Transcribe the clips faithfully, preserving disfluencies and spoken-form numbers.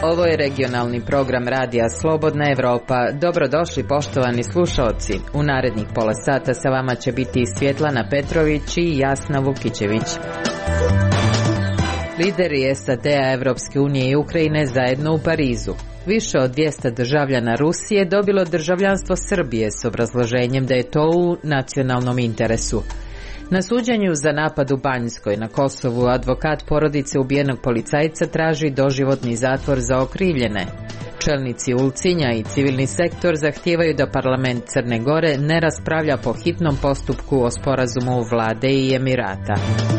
Ovo je regionalni program Radija Slobodna Evropa. Dobrodošli poštovani slušaoci. U narednih pola sata sa vama će biti Svjetlana Petrović i Jasna Vukićević. Lideri S A D-a, Evropske unije i Ukrajine zajedno u Parizu. Više od dvjesto državljana Rusije dobilo državljanstvo Srbije s obrazloženjem da je to u nacionalnom interesu. Na suđenju za napad u Banjskoj na Kosovu advokat porodice ubijenog policajca traži doživotni zatvor za okrivljene. Čelnici Ulcinja i civilni sektor zahtijevaju da parlament Crne Gore ne raspravlja po hitnom postupku o sporazumu vlade i Emirata.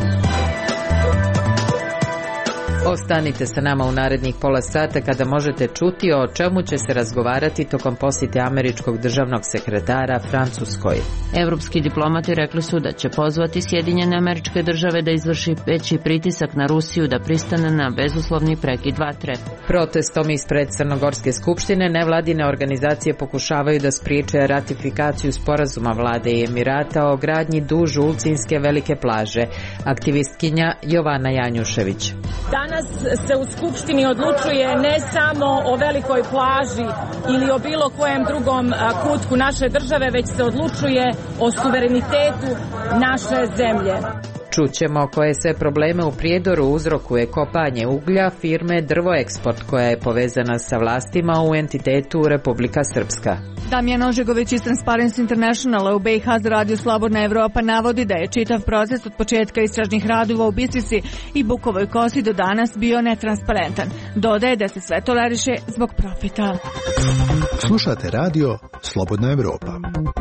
Ostanite sa nama u narednih pola sata kada možete čuti o čemu će se razgovarati tokom posjete američkog državnog sekretara Francuskoj. Evropski diplomati rekli su da će pozvati Sjedinjene Američke Države da izvrši veći pritisak na Rusiju da pristane na bezuslovni prekid vatre. Protestom ispred Crnogorske skupštine nevladine organizacije pokušavaju da spriječe ratifikaciju sporazuma vlade i Emirata o gradnji duž Ulcinske velike plaže. Aktivistkinja Jovana Janjušević. Danas se u Skupštini odlučuje ne samo o velikoj plaži ili o bilo kojem drugom kutku naše države, već se odlučuje o suverenitetu naše zemlje. Čućemo koje sve probleme u Prijedoru uzrokuje kopanje uglja firme Drvoeksport koja je povezana sa vlastima u entitetu Republika Srpska. Damjan Ožegović iz Transparency Internationala u B i H za Radio Slobodna Evropa navodi da je čitav proces od početka istražnih radova u Bistrici i Bukovoj Kosi do danas bio netransparentan. Dodaje da se sve toleriše zbog profita. Slušate Radio Slobodna Evropa.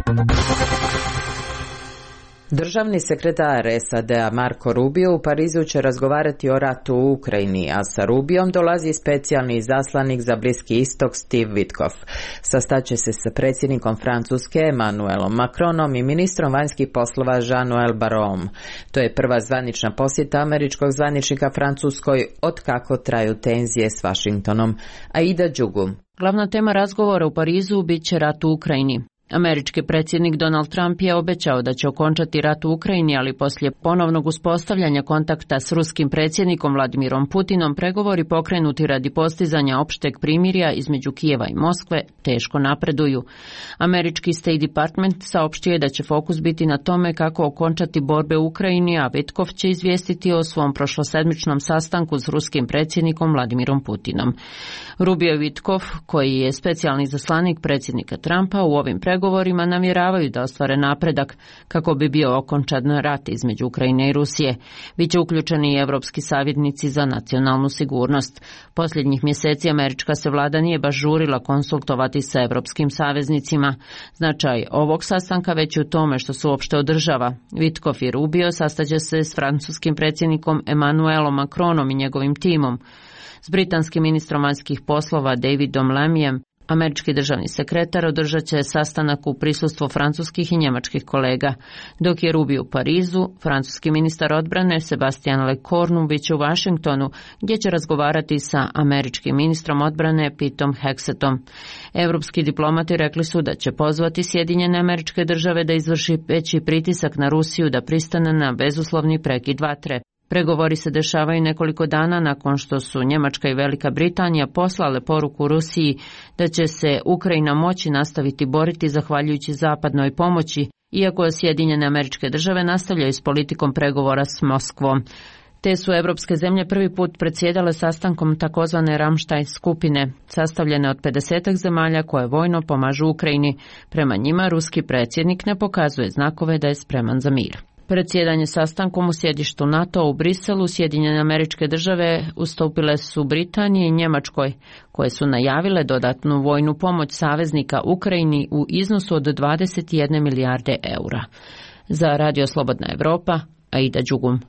Državni sekretar S A D-a Marco Rubio u Parizu će razgovarati o ratu u Ukrajini, a sa Rubiom dolazi specijalni izaslanik za Bliski istok Steve Witkoff. Sastaće se sa predsjednikom Francuske Emmanuelom Macronom i ministrom vanjskih poslova Jean-Noël Barrotom. To je prva zvanična posjeta američkog zvaničnika Francuskoj od kako traju tenzije s Vašingtonom. Aida Đugu. Glavna tema razgovora u Parizu bit će rat u Ukrajini. Američki predsjednik Donald Trump je obećao da će okončati rat u Ukrajini, ali poslije ponovnog uspostavljanja kontakta s ruskim predsjednikom Vladimirom Putinom pregovori pokrenuti radi postizanja opšteg primirja između Kijeva i Moskve teško napreduju. Američki State Department saopštio je da će fokus biti na tome kako okončati borbe u Ukrajini, a Witkoff će izvijestiti o svom prošlosedmičnom sastanku s ruskim predsjednikom Vladimirom Putinom. Rubio i Witkoff, koji je specijalni zaslanik predsjednika Trumpa, u ovim pregovorima namjeravaju da ostvare napredak kako bi bio okončan rat između Ukrajine i Rusije. Biće uključeni i evropski savjetnici za nacionalnu sigurnost. Posljednjih mjeseci američka se vlada nije baš žurila konsultovati sa evropskim saveznicima. Značaj ovog sastanka već je u tome što se uopšte održava. Witkoff i Rubio sastaće se s francuskim predsjednikom Emmanuelom Macronom i njegovim timom, s britanskim ministrom vanjskih poslova Davidom Lamyem. Američki državni sekretar održat će sastanak u prisustvu francuskih i njemačkih kolega, dok je Rubio u Parizu, francuski ministar odbrane Sebastian Lecornu bit će u Washingtonu, gdje će razgovarati sa američkim ministrom odbrane Petom Hexetom. Evropski diplomati rekli su da će pozvati Sjedinjene Američke Države da izvrši veći pritisak na Rusiju da pristane na bezuslovni prekid vatre. Pregovori se dešavaju nekoliko dana nakon što su Njemačka i Velika Britanija poslale poruku Rusiji da će se Ukrajina moći nastaviti boriti zahvaljujući zapadnoj pomoći, iako Sjedinjene Američke Države nastavljaju s politikom pregovora s Moskvom. Te su evropske zemlje prvi put predsjedale sastankom takozvane Ramstein skupine, sastavljene od pedesetak zemalja koje vojno pomažu Ukrajini. Prema njima ruski predsjednik ne pokazuje znakove da je spreman za mir. Predsjedanje sastankom u sjedištu NATO u Briselu Sjedinjene Američke Države ustupile su Britaniji i Njemačkoj, koje su najavile dodatnu vojnu pomoć saveznika Ukrajini u iznosu od dvadeset jedne milijarde eura. Za Radio Slobodna Evropa, Aida Đugum.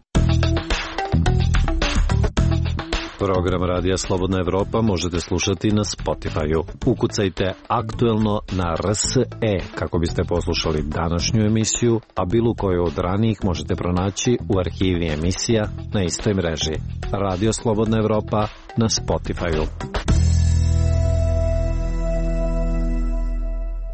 Program Radija Slobodna Evropa možete slušati na Spotify-u. Ukucajte aktuelno na R S E kako biste poslušali današnju emisiju, a bilo koju od ranijih možete pronaći u arhivi emisija na istoj mreži. Radio Slobodna Evropa na Spotify-u.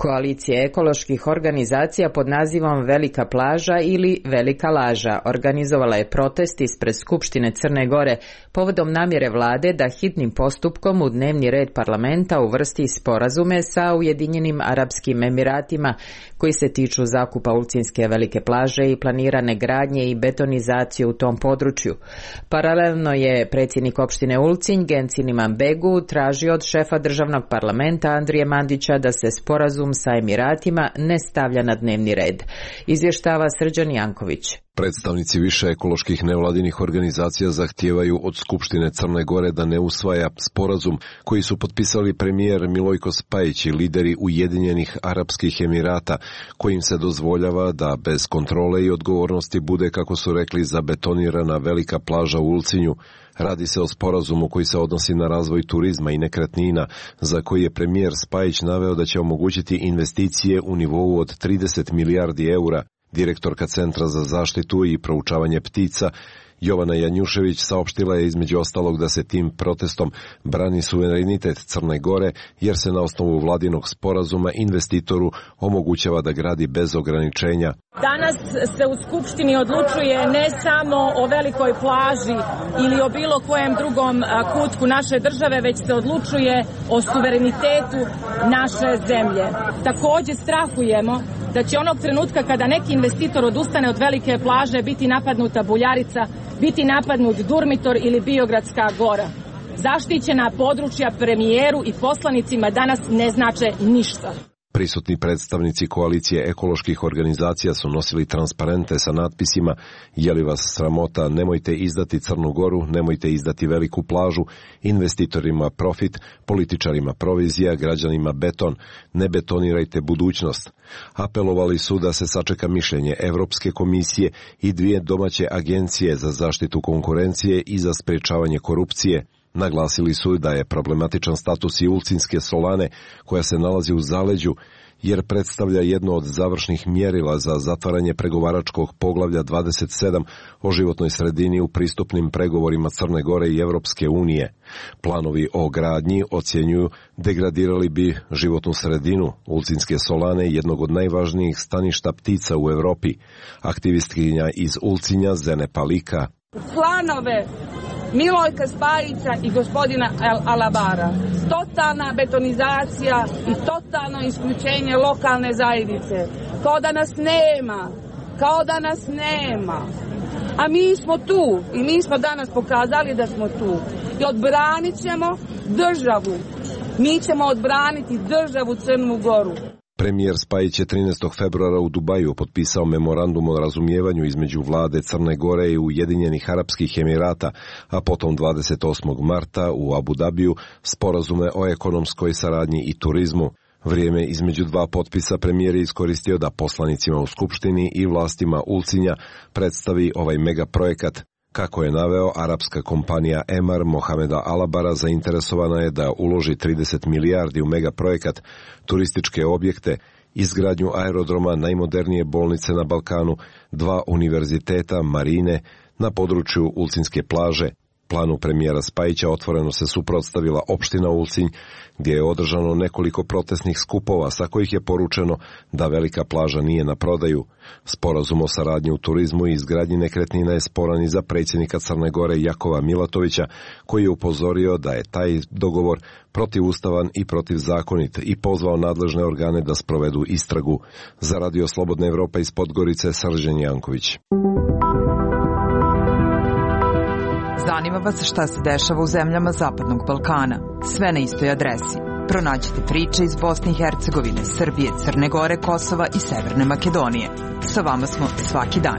Koalicija ekoloških organizacija pod nazivom Velika plaža ili Velika laža organizovala je protest ispred Skupštine Crne Gore povodom namjere vlade da hitnim postupkom u dnevni red parlamenta uvrsti sporazume sa Ujedinjenim Arapskim Emiratima koji se tiču zakupa Ulcinske velike plaže i planirane gradnje i betonizacije u tom području. Paralelno je predsjednik opštine Ulcinj Gencin Imanbegu tražio od šefa državnog parlamenta Andrije Mandića da se sporazum sa Emiratima ne stavlja na dnevni red. Izvještava Srđan Janković. Predstavnici više ekoloških nevladinih organizacija zahtijevaju od Skupštine Crne Gore da ne usvaja sporazum koji su potpisali premijer Milojko Spajić i lideri Ujedinjenih Arapskih Emirata, kojim se dozvoljava da bez kontrole i odgovornosti bude, kako su rekli, zabetonirana velika plaža u Ulcinju. Radi se o sporazumu koji se odnosi na razvoj turizma i nekretnina, za koji je premijer Spajić naveo da će omogućiti investicije u nivou od trideset milijardi eura. Direktorka Centra za zaštitu i proučavanje ptica Jovana Janjušević saopštila je između ostalog da se tim protestom brani suverenitet Crne Gore, jer se na osnovu vladinog sporazuma investitoru omogućava da gradi bez ograničenja. Danas se u Skupštini odlučuje ne samo o velikoj plaži ili o bilo kojem drugom kutku naše države, već se odlučuje o suverenitetu naše zemlje. Također strahujemo da će onog trenutka kada neki investitor odustane od velike plaže biti napadnuta Buljarica, biti napadnut Durmitor ili Biogradska gora. Zaštićena područja premijeru i poslanicima danas ne znače ništa. Prisutni predstavnici koalicije ekoloških organizacija su nosili transparente sa natpisima: je li vas sramota, nemojte izdati Crnu Goru, nemojte izdati veliku plažu, investitorima profit, političarima provizija, građanima beton, ne betonirajte budućnost. Apelovali su da se sačeka mišljenje Evropske komisije i dvije domaće agencije za zaštitu konkurencije i za sprečavanje korupcije. Naglasili su da je problematičan status i Ulcinske solane, koja se nalazi u zaleđu, jer predstavlja jedno od završnih mjerila za zatvaranje pregovaračkog poglavlja dvadeset sedam o životnoj sredini u pristupnim pregovorima Crne Gore i Evropske unije. Planovi o gradnji, ocjenjuju, degradirali bi životnu sredinu Ulcinske solane, jednog od najvažnijih staništa ptica u Europi. Aktivistkinja iz Ulcinja Zene Palika: planove Milojka Spajića i gospodina Alabara, totalna betonizacija i totalno isključenje lokalne zajednice, kao da nas nema, kao da nas nema. A mi smo tu i mi smo danas pokazali da smo tu i odbranit ćemo državu. Mi ćemo odbraniti državu Crnu Goru. Premijer Spajić je trinaestog februara u Dubaju potpisao memorandum o razumijevanju između vlade Crne Gore i Ujedinjenih Arapskih Emirata, a potom dvadeset osmog marta u Abu Dabiju sporazume o ekonomskoj saradnji i turizmu. Vrijeme između dva potpisa premijer je iskoristio da poslanicima u Skupštini i vlastima Ulcinja predstavi ovaj megaprojekat. Kako je naveo, arapska kompanija Emar Mohameda Alabara zainteresovana je da uloži trideset milijardi u megaprojekat, turističke objekte, izgradnju aerodroma, najmodernije bolnice na Balkanu, dva univerziteta, marine na području Ulcinske plaže. Planu premijera Spajića otvoreno se suprotstavila opština Ulcinj, gdje je održano nekoliko protestnih skupova sa kojih je poručeno da velika plaža nije na prodaju. Sporazum o saradnji u turizmu i izgradnji nekretnina je sporan i za predsjednika Crne Gore Jakova Milatovića, koji je upozorio da je taj dogovor protivustavan i protivzakonit i pozvao nadležne organe da sprovedu istragu. Za Radio Slobodna Evropa iz Podgorice, Srđan Janković. Zanima vas šta se dešava u zemljama Zapadnog Balkana. Sve na istoj adresi. Pronađite priče iz Bosne i Hercegovine, Srbije, Crne Gore, Kosova i Severne Makedonije. Sa vama smo svaki dan.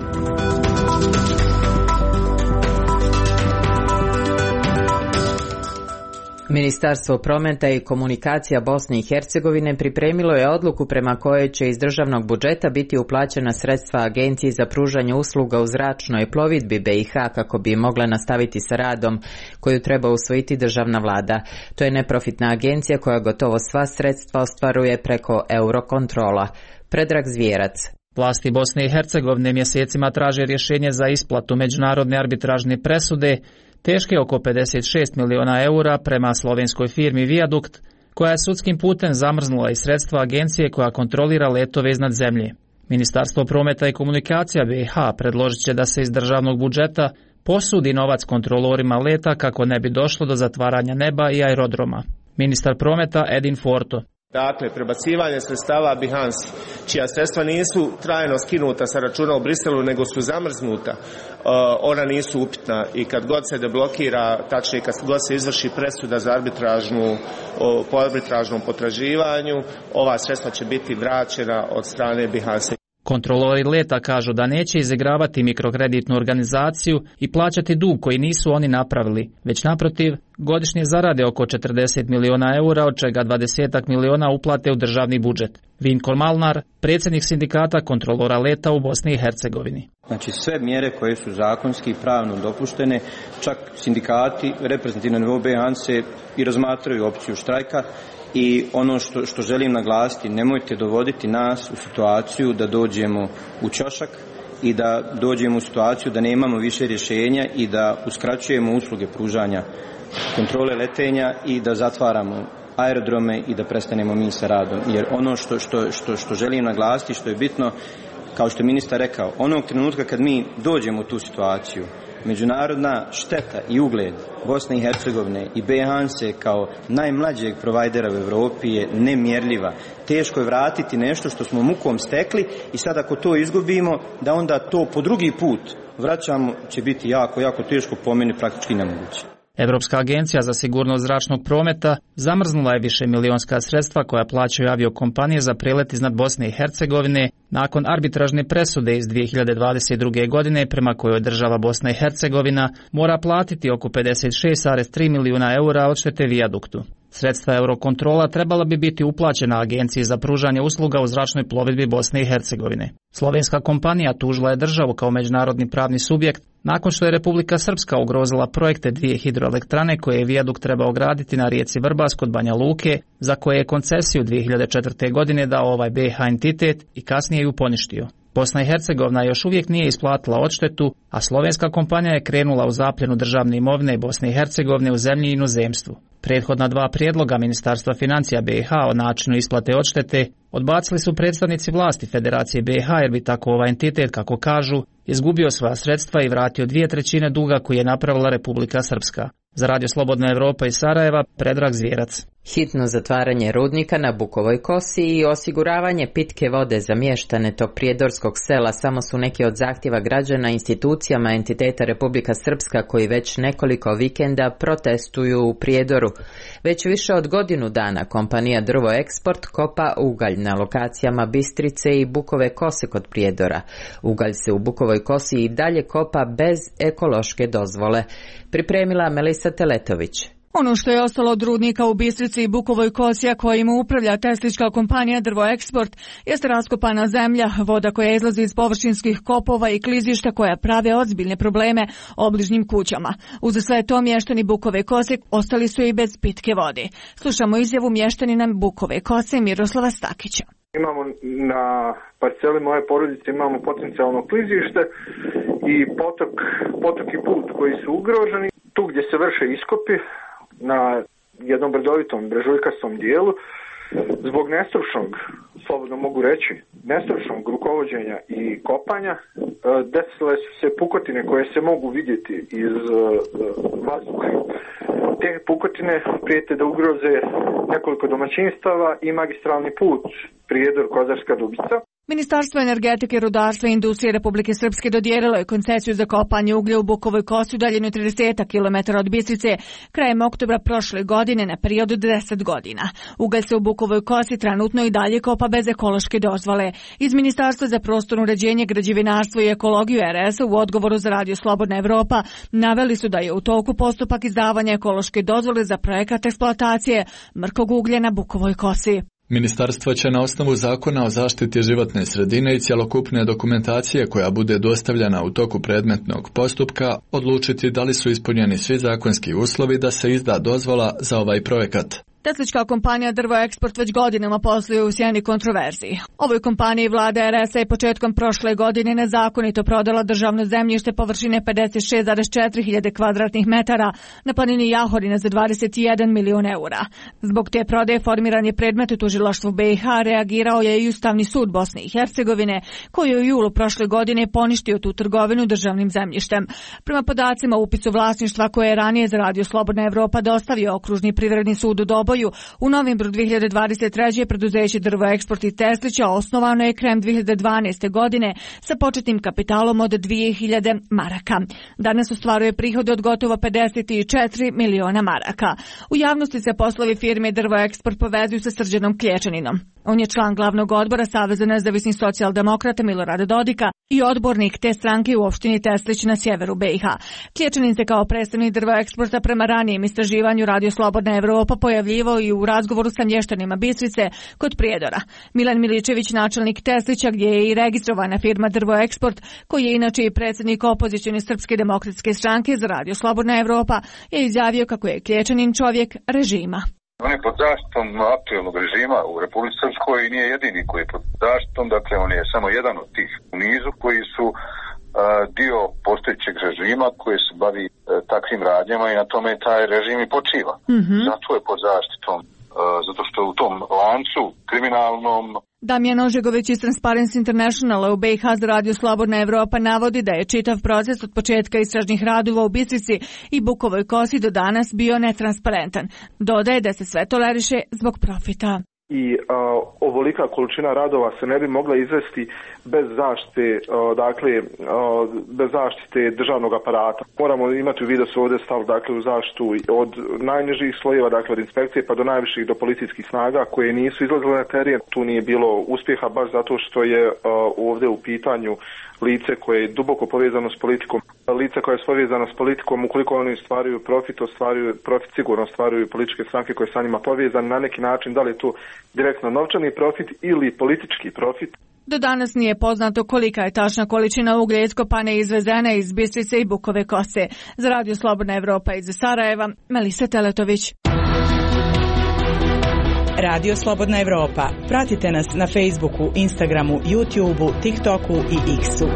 Ministarstvo prometa i komunikacija Bosne i Hercegovine pripremilo je odluku prema kojoj će iz državnog budžeta biti uplaćena sredstva Agenciji za pružanje usluga u zračnoj plovidbi B i H kako bi mogla nastaviti sa radom koju treba usvojiti državna vlada. To je neprofitna agencija koja gotovo sva sredstva ostvaruje preko Eurokontrola. Predrag Zvijerac. Vlasti Bosne i Hercegovine mjesecima traže rješenje za isplatu međunarodne arbitražne presude teške oko pedeset šest miliona eura prema slovenskoj firmi Viadukt, koja je sudskim putem zamrznula i sredstva agencije koja kontrolira letove iznad zemlje. Ministarstvo prometa i komunikacija B i H predložit će da se iz državnog budžeta posudi novac kontrolorima leta kako ne bi došlo do zatvaranja neba i aerodroma. Ministar prometa Edin Forto. Dakle, prebacivanje sredstava Behance, čija sredstva nisu trajno skinuta sa računa u Briselu, nego su zamrznuta, ona nisu upitna i kad god se deblokira, tačnije kad god se izvrši presuda za arbitražnu, po arbitražnom potraživanju, ova sredstva će biti vraćena od strane Behance. Kontrolori leta kažu da neće izigravati mikrokreditnu organizaciju i plaćati dug koji nisu oni napravili, već naprotiv, godišnje zarade oko četrdeset miliona eura, od čega dvadeset miliona uplate u državni budžet. Vinko Malnar, predsjednik sindikata kontrolora leta u Bosni i Hercegovini. Znači sve mjere koje su zakonski i pravno dopuštene, čak sindikati reprezentativni na nivou Behance i razmatraju opciju štrajka. I ono što, što želim naglasiti, nemojte dovoditi nas u situaciju da dođemo u ćošak i da dođemo u situaciju da nemamo više rješenja i da uskraćujemo usluge pružanja kontrole letenja i da zatvaramo aerodrome i da prestanemo mi sa radom. Jer ono što, što, što, što želim naglasiti, što je bitno, kao što je ministar rekao, onog trenutka kad mi dođemo u tu situaciju, međunarodna šteta i ugled Bosne i Hercegovine i Behance kao najmlađeg provajdera u Europi je nemjerljiva. Teško je vratiti nešto što smo mukom stekli i sad ako to izgubimo, da onda to po drugi put vraćamo, će biti jako, jako teško, po meni praktički nemoguće. Evropska agencija za sigurnost zračnog prometa zamrznula je više milionska sredstva koja plaćaju aviokompanije za prelet iznad Bosne i Hercegovine nakon arbitražne presude iz dvije hiljade dvadeset druge. godine prema kojoj država Bosna i Hercegovina mora platiti oko pedeset šest zarez tri milijuna eura odštete vijaduktu. Sredstva Eurokontrola trebala bi biti uplaćena Agenciji za pružanje usluga u zračnoj plovidbi Bosne i Hercegovine. Slovenska kompanija tužila je državu kao međunarodni pravni subjekt nakon što je Republika Srpska ugrozila projekte dvije hidroelektrane koje je vijadukt trebao graditi na rijeci Vrbas kod Banja Luke, za koje je koncesiju dvije hiljade četvrte. godine dao ovaj B i H entitet i kasnije ju poništio. Bosna i Hercegovina još uvijek nije isplatila odštetu, a slovenska kompanija je krenula u zapljenu državne imovine Bosne i Hercegovine u zemlji i inozemstvu. Prethodna dva prijedloga Ministarstva financija B i H o načinu isplate odštete odbacili su predstavnici vlasti Federacije B i H jer bi tako ovaj entitet, kako kažu, izgubio svoja sredstva i vratio dvije trećine duga koji je napravila Republika Srpska. Za Radio Slobodna Evropa iz Sarajeva, Predrag Zvjerac. Hitno zatvaranje rudnika na Bukovoj kosi i osiguravanje pitke vode za mještane tog prijedorskog sela samo su neki od zahtjeva građana institucijama entiteta Republika Srpska koji već nekoliko vikenda protestuju u Prijedoru. Već više od godinu dana kompanija Drvo Eksport kopa ugalj na lokacijama Bistrice i Bukove kose kod Prijedora. Ugalj se u Bukovoj kosi i dalje kopa bez ekološke dozvole. Pripremila Melisa Teletović. Ono što je ostalo od rudnika u Bistrici i Bukovoj kosi, a kojim upravlja teslička kompanija Drvo Eksport, jeste raskopana zemlja, voda koja izlazi iz površinskih kopova i klizišta koja prave ozbiljne probleme obližnjim kućama. Uz sve to mještani Bukove kose ostali su i bez pitke vode. Slušamo izjavu mještanina Bukove kose Miroslava Stakića. Imamo na parceli moje porodice imamo potencijalno klizište i potok, potok i put koji su ugroženi. Tu gdje se vrše iskopi na jednom brdovitom brežuljkastom dijelu, zbog nestručnog, slobodno mogu reći, nestručnog rukovođenja i kopanja, desile su se pukotine koje se mogu vidjeti iz vazduha. Te pukotine prijete da ugroze nekoliko domaćinstava i magistralni put Prijedor-Kozarska Dubica. Ministarstvo energetike, rudarstva i industrije Republike Srpske dodijelilo je koncesiju za kopanje uglja u Bukovoj kosi udaljenu trideset kilometara od Bistrice krajem oktobra prošle godine na period od deset godina. Ugalj se u Bukovoj kosi trenutno i dalje kopa bez ekološke dozvole. Iz Ministarstva za prostorno uređenje, građevinarstvo i ekologiju R S u odgovoru za Radio Slobodna Evropa naveli su da je u toku postupak izdavanja ekološke dozvole za projekat eksploatacije mrkog uglja na Bukovoj kosi. Ministarstvo će na osnovu zakona o zaštiti životne sredine i cjelokupne dokumentacije koja bude dostavljena u toku predmetnog postupka odlučiti da li su ispunjeni svi zakonski uslovi da se izda dozvola za ovaj projekat. Teslička kompanija Drvo Eksport već godinama posluje u sjeni kontroverziji. Ovoj kompaniji vlada er es a je početkom prošle godine nezakonito prodala državno zemljište površine pedeset šest zarez četiri hiljade kvadratnih metara na planini Jahorina za dvadeset jedan milion eura. Zbog te prodaje formiran je predmet u tužilaštvu be i ha, reagirao je i Ustavni sud Bosne i Hercegovine, koji je u julu prošle godine poništio tu trgovinu državnim zemljištem. Prema podacima o upisu vlasništva koje je ranije za Radio Slobodna Evropa dostavio Okružni privredni sud u Doboju, u novembru dve hiljade dvadeset treće preduzeće Drvo Eksport iz Teslića osnovano je krajem dve hiljade dvanaeste. godine sa početnim kapitalom od dvije hiljade maraka. Danas ostvaruje prihode od gotovo pedeset četiri miliona maraka. U javnosti se poslovi firme Drvo Eksport povezuju sa Srđanom Klječaninom. On je član glavnog odbora Saveza nezavisnih socijaldemokrata Milorada Dodika i odbornik te stranke u opštini Teslić na sjeveru be i ha. Klječanin se kao predstavnik Drvo Eksporta prema ranijem istraživanju Radio Slobodna Evropa pojavljivao i u razgovoru sa mještanima Bistrice kod Prijedora. Milan Miličević, načelnik Teslića, gdje je i registrovana firma Drvo Eksport, koji je inače i predsjednik opozicijone Srpske demokratske stranke za Radio Slobodna Evropa, je izjavio kako je Klječanin čovjek režima. On je pod zaštitom aktuelnog režima u Republici Srpskoj i nije jedini koji je pod zaštitom, dakle on je samo jedan od tih u nizu koji su uh, dio postojećeg režima koji se bavi uh, takvim radnjama i na tome taj režim i počiva. Mm-hmm. Zato je pod zaštitom, uh, zato što u tom lancu kriminalnom. Damjan Ožegović iz Transparency Internationala u be i ha za Radio Slobodna Evropa navodi da je čitav proces od početka istražnih radova u Bistrici i Bukovoj Kosi do danas bio netransparentan. Dodaje da se sve toleriše zbog profita. I a, ovolika količina radova se ne bi mogla izvesti bez zaštite, a, dakle, a, bez zaštite državnog aparata. Moramo imati u vidu da se ovdje stav, dakle, u zaštitu od najnižih slojeva, dakle, od inspekcije pa do najviših, do policijskih snaga koje nisu izlazile na teren. Tu nije bilo uspjeha baš zato što je a, ovdje u pitanju lice koje je duboko povezano s politikom. Lice koje je povezano s politikom, ukoliko oni ostvaruju profit, ostvaruju profit, sigurno ostvaruju političke stranke koje sa njima povezane na neki način, da li je to direktno novčani profit ili politički profit. Do danas nije poznato kolika je tačna količina uglja iskopane izvezena iz Bistrice i Bukove Kose. Za Radio Slobodna Evropa iz Sarajeva, Melisa Teletović. Radio Slobodna Evropa. Pratite nas na Facebooku, Instagramu, YouTubeu, TikToku i X-u.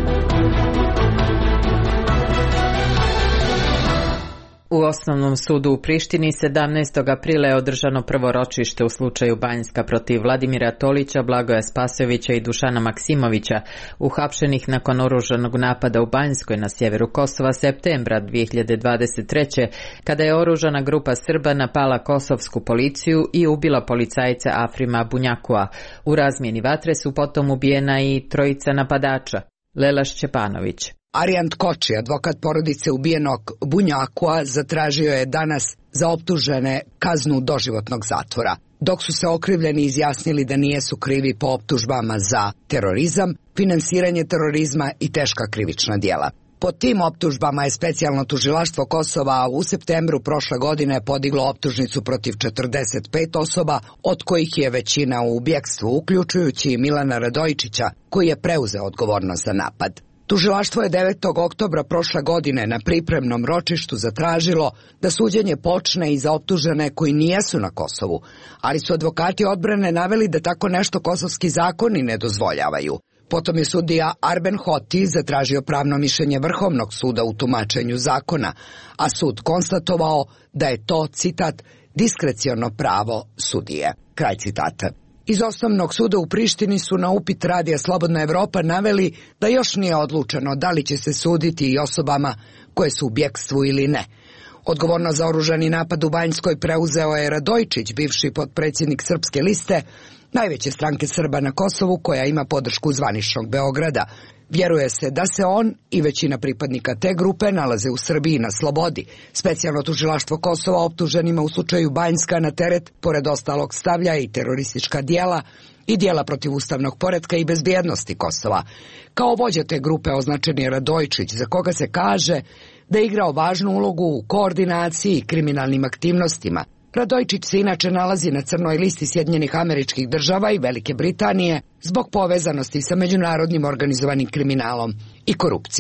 U Osnovnom sudu u Prištini sedamnaestog aprila je održano prvo ročište u slučaju Banjska protiv Vladimira Tolića, Blagoja Spasojevića i Dušana Maksimovića, uhapšenih nakon oružanog napada u Banjskoj na sjeveru Kosova septembra dve hiljade dvadeset treće. kada je oružana grupa Srba napala kosovsku policiju i ubila policajca Afrima Bunjakua. U razmjeni vatre su potom ubijena i trojica napadača. Lela Šćepanović. Arijant Koči, advokat porodice ubijenog Bunjakua, zatražio je danas za optužene kaznu doživotnog zatvora, dok su se okrivljeni izjasnili da nijesu krivi po optužbama za terorizam, finansiranje terorizma i teška krivična djela. Po tim optužbama je specijalno tužilaštvo Kosova u septembru prošle godine podiglo optužnicu protiv četrdeset pet osoba, od kojih je većina u bjekstvu, uključujući Milana Radojičića, koji je preuzeo odgovornost za napad. Tužilaštvo je devetog oktobra prošle godine na pripremnom ročištu zatražilo da suđenje počne i za optužene koji nijesu na Kosovu, ali su advokati odbrane naveli da tako nešto kosovski zakoni ne dozvoljavaju. Potom je sudija Arben Hoti zatražio pravno mišljenje Vrhovnog suda u tumačenju zakona, a sud konstatovao da je to, citat, diskreciono pravo sudije. Kraj citata. Iz Osnovnog suda u Prištini su na upit Radija Slobodna Evropa naveli da još nije odlučeno da li će se suditi i osobama koje su u bjekstvu ili ne. Odgovornost za oružani napad u Banjskoj preuzeo je Radojičić, bivši potpredsjednik Srpske liste, najveće stranke Srba na Kosovu, koja ima podršku zvaničnog Beograda. Vjeruje se da se on i većina pripadnika te grupe nalaze u Srbiji na slobodi. Specijalno tužilaštvo Kosova optuženima u slučaju Banjska na teret, pored ostalog, stavlja i teroristička djela i djela protiv ustavnog poretka i bezbjednosti Kosova. Kao vođa te grupe označen je Radojičić, za koga se kaže da je igrao važnu ulogu u koordinaciji i kriminalnim aktivnostima. Radojičić se inače nalazi na crnoj listi Sjedinjenih Američkih Država i Velike Britanije zbog povezanosti sa međunarodnim organizovanim kriminalom i korupcijom.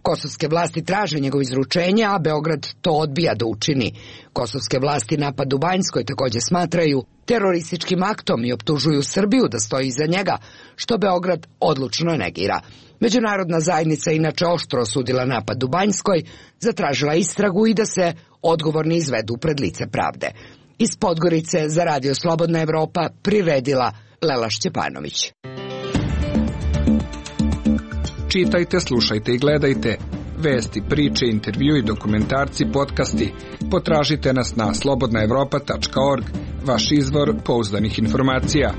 Kosovske vlasti traže njegovo izručenje, a Beograd to odbija da učini. Kosovske vlasti napad u Banjskoj takođe smatraju terorističkim aktom i optužuju Srbiju da stoji iza njega, što Beograd odlučno negira. Međunarodna zajednica inače oštro osudila napad u Banjskoj, zatražila istragu i da se odgovorni izvedu pred lice pravde. Iz Podgorice za Radio Slobodna Evropa priredila Lela Šćepanović. Čitajte, slušajte i gledajte vesti, priče, intervju i dokumentarci, podcasti. Potražite nas na slobodna evropa tačka org, vaš izvor pouzdanih informacija.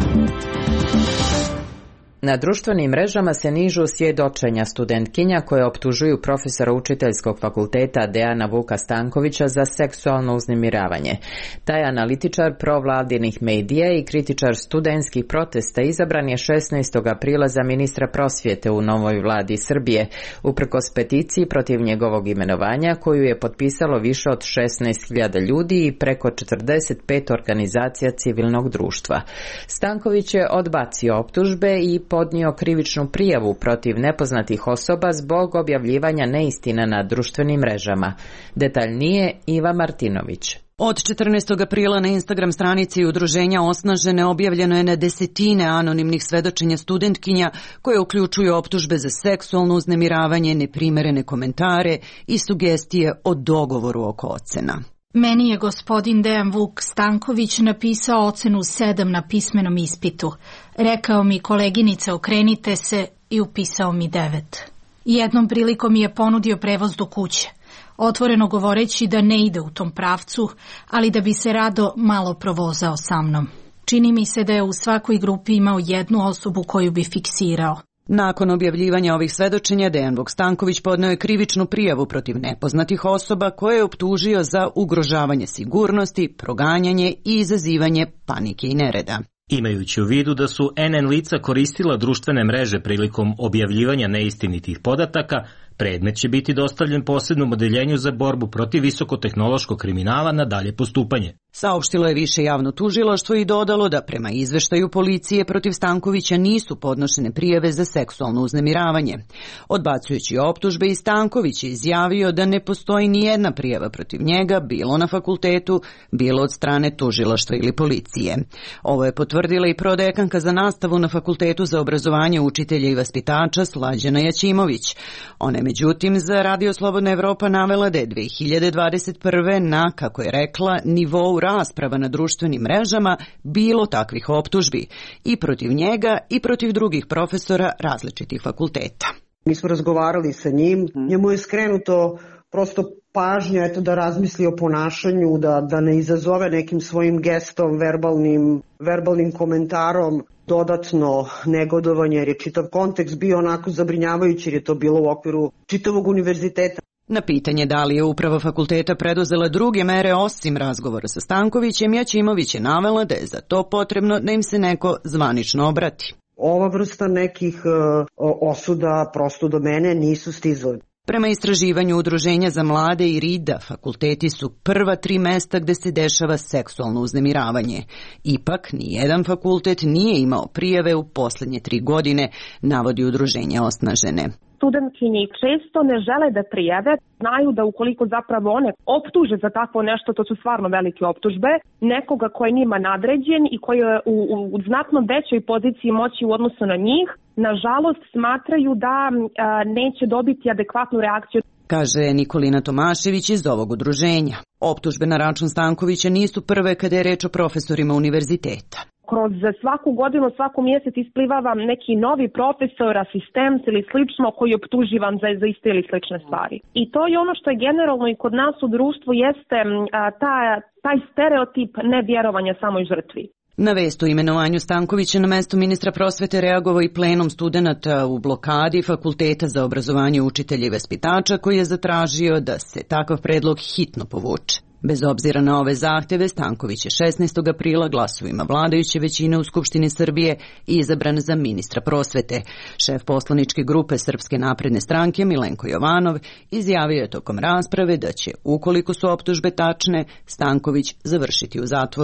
Na društvenim mrežama se nižu svjedočenja studentkinja koje optužuju profesora učiteljskog fakulteta Dejana Vuka Stankovića za seksualno uznemiravanje. Taj analitičar provladinih medija i kritičar studentskih protesta izabran je šesnaestog aprila za ministra prosvjete u novoj vladi Srbije, uprkos peticiji protiv njegovog imenovanja koju je potpisalo više od šesnaest hiljada ljudi i preko četrdeset pet organizacija civilnog društva. Stanković je odbacio optužbe i podnio krivičnu prijavu protiv nepoznatih osoba zbog objavljivanja neistina na društvenim mrežama. Detaljnije Iva Martinović. Od četrnaestog aprila na Instagram stranici Udruženja Osnažene objavljeno je na desetine anonimnih svedočenja studentkinja koje uključuju optužbe za seksualno uznemiravanje, neprimerene komentare i sugestije o dogovoru oko ocena. Meni je gospodin Dejan Vuk Stanković napisao ocenu sedam na pismenom ispitu. Rekao mi koleginica okrenite se i upisao mi devet. Jednom prilikom mi je ponudio prevoz do kuće, otvoreno govoreći da ne ide u tom pravcu, ali da bi se rado malo provozao sa mnom. Čini mi se da je u svakoj grupi imao jednu osobu koju bi fiksirao. Nakon objavljivanja ovih svedočenja, Dejan Vuk Stanković podneo je krivičnu prijavu protiv nepoznatih osoba koje je optužio za ugrožavanje sigurnosti, proganjanje i izazivanje panike i nereda. Imajući u vidu da su N N lica koristila društvene mreže prilikom objavljivanja neistinitih podataka, predmet će biti dostavljen posebnom odeljenju za borbu protiv visokotehnološkog kriminala na dalje postupanje. Saopštilo je više javno tužilaštvo i dodalo da prema izveštaju policije protiv Stankovića nisu podnošene prijave za seksualno uznemiravanje. Odbacujući optužbe, i Stanković je izjavio da ne postoji ni jedna prijava protiv njega, bilo na fakultetu, bilo od strane tužilaštva ili policije. Ovo je potvrdila i prodekanka za nastavu na Fakultetu za obrazovanje učitelja i vaspitača Slađana Jaćimović. Ona je međutim za Radio Slobodna Evropa navela da je dve hiljade dvadeset prve na, kako je rekla, nivou rasprava na društvenim mrežama bilo takvih optužbi i protiv njega i protiv drugih profesora različitih fakulteta. Mi smo razgovarali sa njim, njemu je skrenuto prosto pažnja eto, da razmisli o ponašanju, da, da ne izazove nekim svojim gestom, verbalnim, verbalnim komentarom dodatno negodovanje, jer je čitav kontekst bio onako zabrinjavajući, jer je to bilo u okviru čitavog univerziteta. Na pitanje da li je uprava fakulteta preduzela druge mere osim razgovora sa Stankovićem, Jaćimović je navela da je za to potrebno da im se neko zvanično obrati. Ova vrsta nekih uh, osuda prosto do mene nisu stizali. Prema istraživanju Udruženja za mlade i RIDA, fakulteti su prva tri mesta gde se dešava seksualno uznemiravanje. Ipak, nijedan fakultet nije imao prijave u poslednje tri godine, navodi Udruženje Osnažene. Studentkinje često ne žele da prijave, znaju da ukoliko zapravo one optuže za takvo nešto, to su stvarno velike optužbe, nekoga koji je njima nadređen i koji je u, u, u znatno većoj poziciji moći u odnosu na njih, nažalost smatraju da a, neće dobiti adekvatnu reakciju. Kaže Nikolina Tomašević iz ovog udruženja. Optužbe na račun Stankovića nisu prve kada je reč o profesorima univerziteta. Kroz svaku godinu, svaku mjesec isplivava neki novi profesor, asistent ili slično koji je optuživan za, za iste ili slične stvari. I to je ono što je generalno i kod nas u društvu jeste a, ta, taj stereotip nevjerovanja samoj žrtvi. Na vest o imenovanju Stankovića na mesto ministra prosvete reagovao i plenum studenata u blokadi Fakulteta za obrazovanje učitelja i vaspitača koji je zatražio da se takav predlog hitno povuče. Bez obzira na ove zahteve, Stanković je šesnaestog aprila glasovima vladajuće većine u Skupštini Srbije izabran za ministra prosvete. Šef poslaničke grupe Srpske napredne stranke Milenko Jovanov izjavio je tokom rasprave da će, ukoliko su optužbe tačne, Stanković završiti u zatvoru.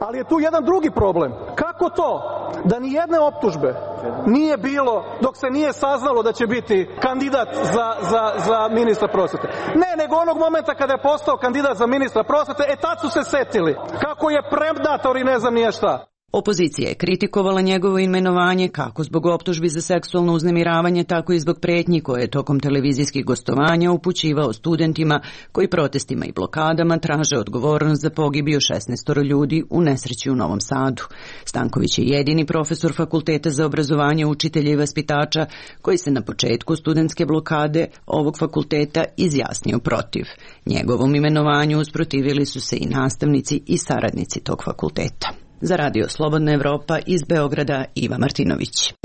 Ali je tu jedan drugi problem. Kako to da ni jedne optužbe nije bilo dok se nije saznalo da će biti kandidat za, za, za ministra prosvete? Ne, nego onog momenta kada je postao kandidat za ministra prosvete, e tad su se setili kako je predator i ne znam nije šta. Opozicija je kritikovala njegovo imenovanje kako zbog optužbi za seksualno uznemiravanje, tako i zbog pretnji koje je tokom televizijskih gostovanja upućivao studentima koji protestima i blokadama traže odgovornost za pogibiju šesnaestoro ljudi u nesreći u Novom Sadu. Stanković je jedini profesor Fakulteta za obrazovanje učitelja i vaspitača koji se na početku studentske blokade ovog fakulteta izjasnio protiv. Njegovom imenovanju usprotivili su se i nastavnici i saradnici tog fakulteta. Za Radio Slobodna Evropa iz Beograda, Iva Martinović.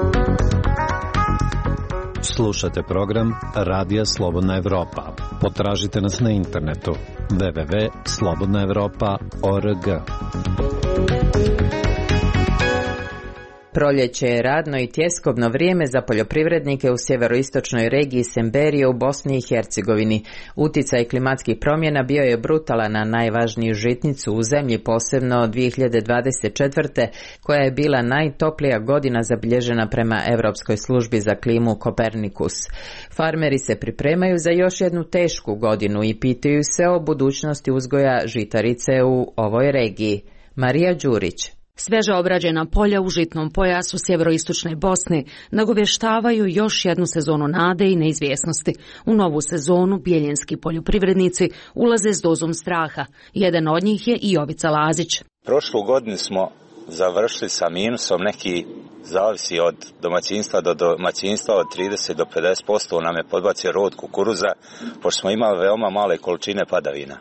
Slušate program Radija Slobodna Evropa. Potražite nas na internetu w w w tačka slobodna evropa tačka org. Proljeće je radno i tjeskobno vrijeme za poljoprivrednike u sjeveroistočnoj regiji Semberije u Bosni i Hercegovini. Uticaj klimatskih promjena bio je brutalan na najvažniju žitnicu u zemlji, posebno dvije hiljade dvadeset četvrte. koja je bila najtoplija godina zabilježena prema Europskoj službi za klimu Kopernikus. Farmeri se pripremaju za još jednu tešku godinu i pitaju se o budućnosti uzgoja žitarice u ovoj regiji. Marija Đurić. Sveže obrađena polja u žitnom pojasu sjeveroistočne Bosne nagovještavaju još jednu sezonu nade i neizvjesnosti. U novu sezonu bijeljenski poljoprivrednici ulaze s dozom straha. Jedan od njih je i Jovica Lazić. Prošlu godinu smo završili sa minusom, neki zavisi od domaćinstva do domaćinstva, od trideset do pedeset posto nam je podbacio rod kukuruza, pošto smo imali veoma male količine padavina.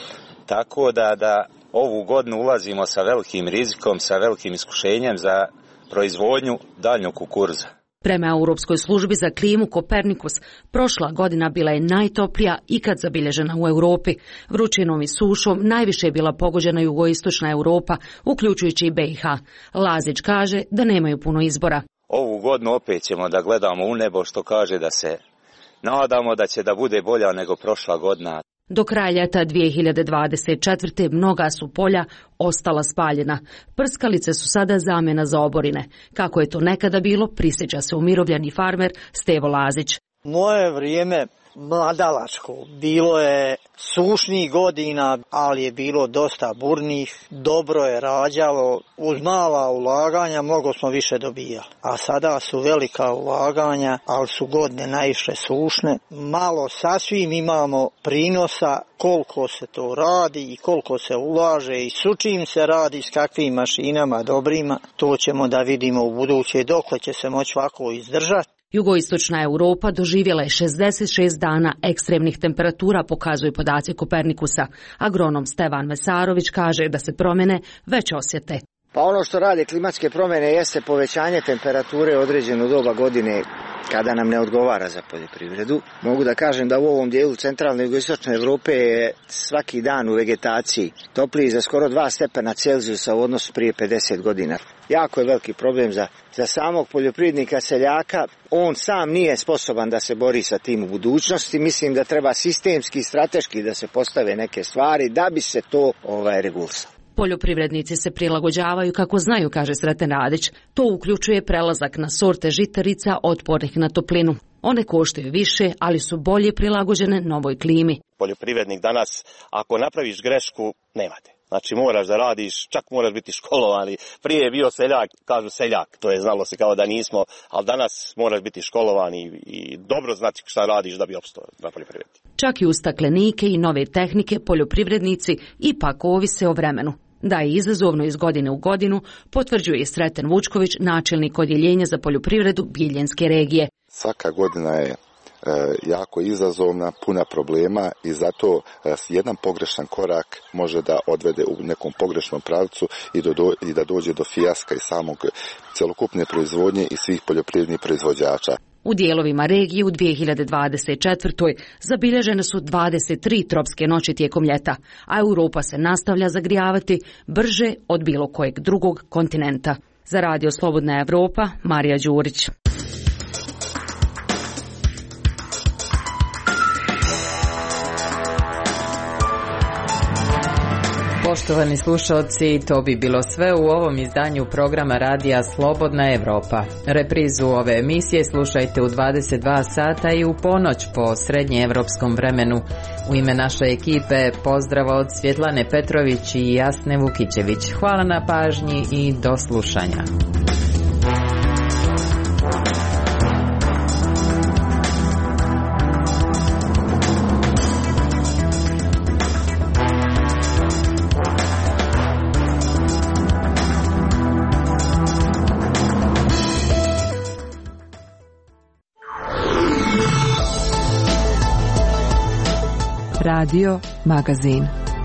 Tako da, da ovu godinu ulazimo sa velikim rizikom, sa velikim iskušenjem za proizvodnju daljnjeg kukuruza. Prema Europskoj službi za klimu Kopernikus, prošla godina bila je najtoplija ikad zabilježena u Europi. Vrućinom i sušom najviše je bila pogođena jugoistočna Europa, uključujući i B i H. Lazić kaže da nemaju puno izbora. Ovu godinu opet ćemo da gledamo u nebo, što kaže da se nadamo da će da bude bolja nego prošla godina. Do kraja ljeta dvije hiljade dvadeset četvrte. mnoga su polja ostala spaljena. Prskalice su sada zamjena za oborine. Kako je to nekada bilo, prisjeća se umirovljeni farmer Stevo Lazić. Moje vrijeme mladalačko, bilo je sušnih godina, ali je bilo dosta burnih, dobro je rađalo, uz mala ulaganja mnogo smo više dobijali. A sada su velika ulaganja, ali su godine najviše sušne. Malo sasvim imamo prinosa koliko se to radi i koliko se ulaže i su čim se radi, s kakvim mašinama dobrima, to ćemo da vidimo u buduće dokle će se moći ovako izdržati. Jugoistočna Europa doživjela je šezdeset šest dana ekstremnih temperatura, pokazuju podaci Kopernikusa. Agronom Stevan Mesarović kaže da se promjene već osjete. Pa ono što rade klimatske promjene jeste povećanje temperature određenu doba godine kada nam ne odgovara za poljoprivredu. Mogu da kažem da u ovom dijelu centralne i jugoistočne Europe je svaki dan u vegetaciji topliji za skoro dva stepena Celzijusa u odnosu prije pedeset godina. Jako je veliki problem za, za samog poljoprivrednika, seljaka. On sam nije sposoban da se bori sa tim u budućnosti. Mislim da treba sistemski i strateški da se postave neke stvari da bi se to ovaj, regulisalo. Poljoprivrednici se prilagođavaju kako znaju, kaže Sreten Radić. To uključuje prelazak na sorte žitarica otpornih na toplinu. One koštaju više, ali su bolje prilagođene novoj klimi. Poljoprivrednik danas, ako napraviš grešku, nemate. Znači moraš da radiš, čak moraš biti školovan. Prije je bio seljak, kažu seljak, to je znalo se kao da nismo, ali danas moraš biti školovan i, i dobro znati šta radiš da bi opstao na poljoprivredi. Čak i u staklenike i nove tehnike poljoprivrednici ipak ovise o vremenu. Da je izazovno iz godine u godinu, potvrđuje Sreten Vučković, načelnik odjeljenja za poljoprivredu Biljenske regije. Svaka godina je jako izazovna, puna problema i zato jedan pogrešan korak može da odvede u nekom pogrešnom pravcu i, do, i da dođe do fijaska i samog celokupne proizvodnje i svih poljoprivrednih proizvođača. U dijelovima regije u dvije hiljade dvadeset četvrtoj. zabilježene su dvadeset tri tropske noći tijekom ljeta, a Europa se nastavlja zagrijavati brže od bilo kojeg drugog kontinenta. Za Radio Slobodna Evropa, Marija Đurić. Poštovani slušalci, to bi bilo sve u ovom izdanju programa radija Slobodna Evropa. Reprizu ove emisije slušajte u dvadeset dva sata i u ponoć po srednjeevropskom vremenu. U ime naše ekipe pozdrav od Svjetlane Petrović i Jasne Vukićević. Hvala na pažnji i do slušanja. Radio Magazin.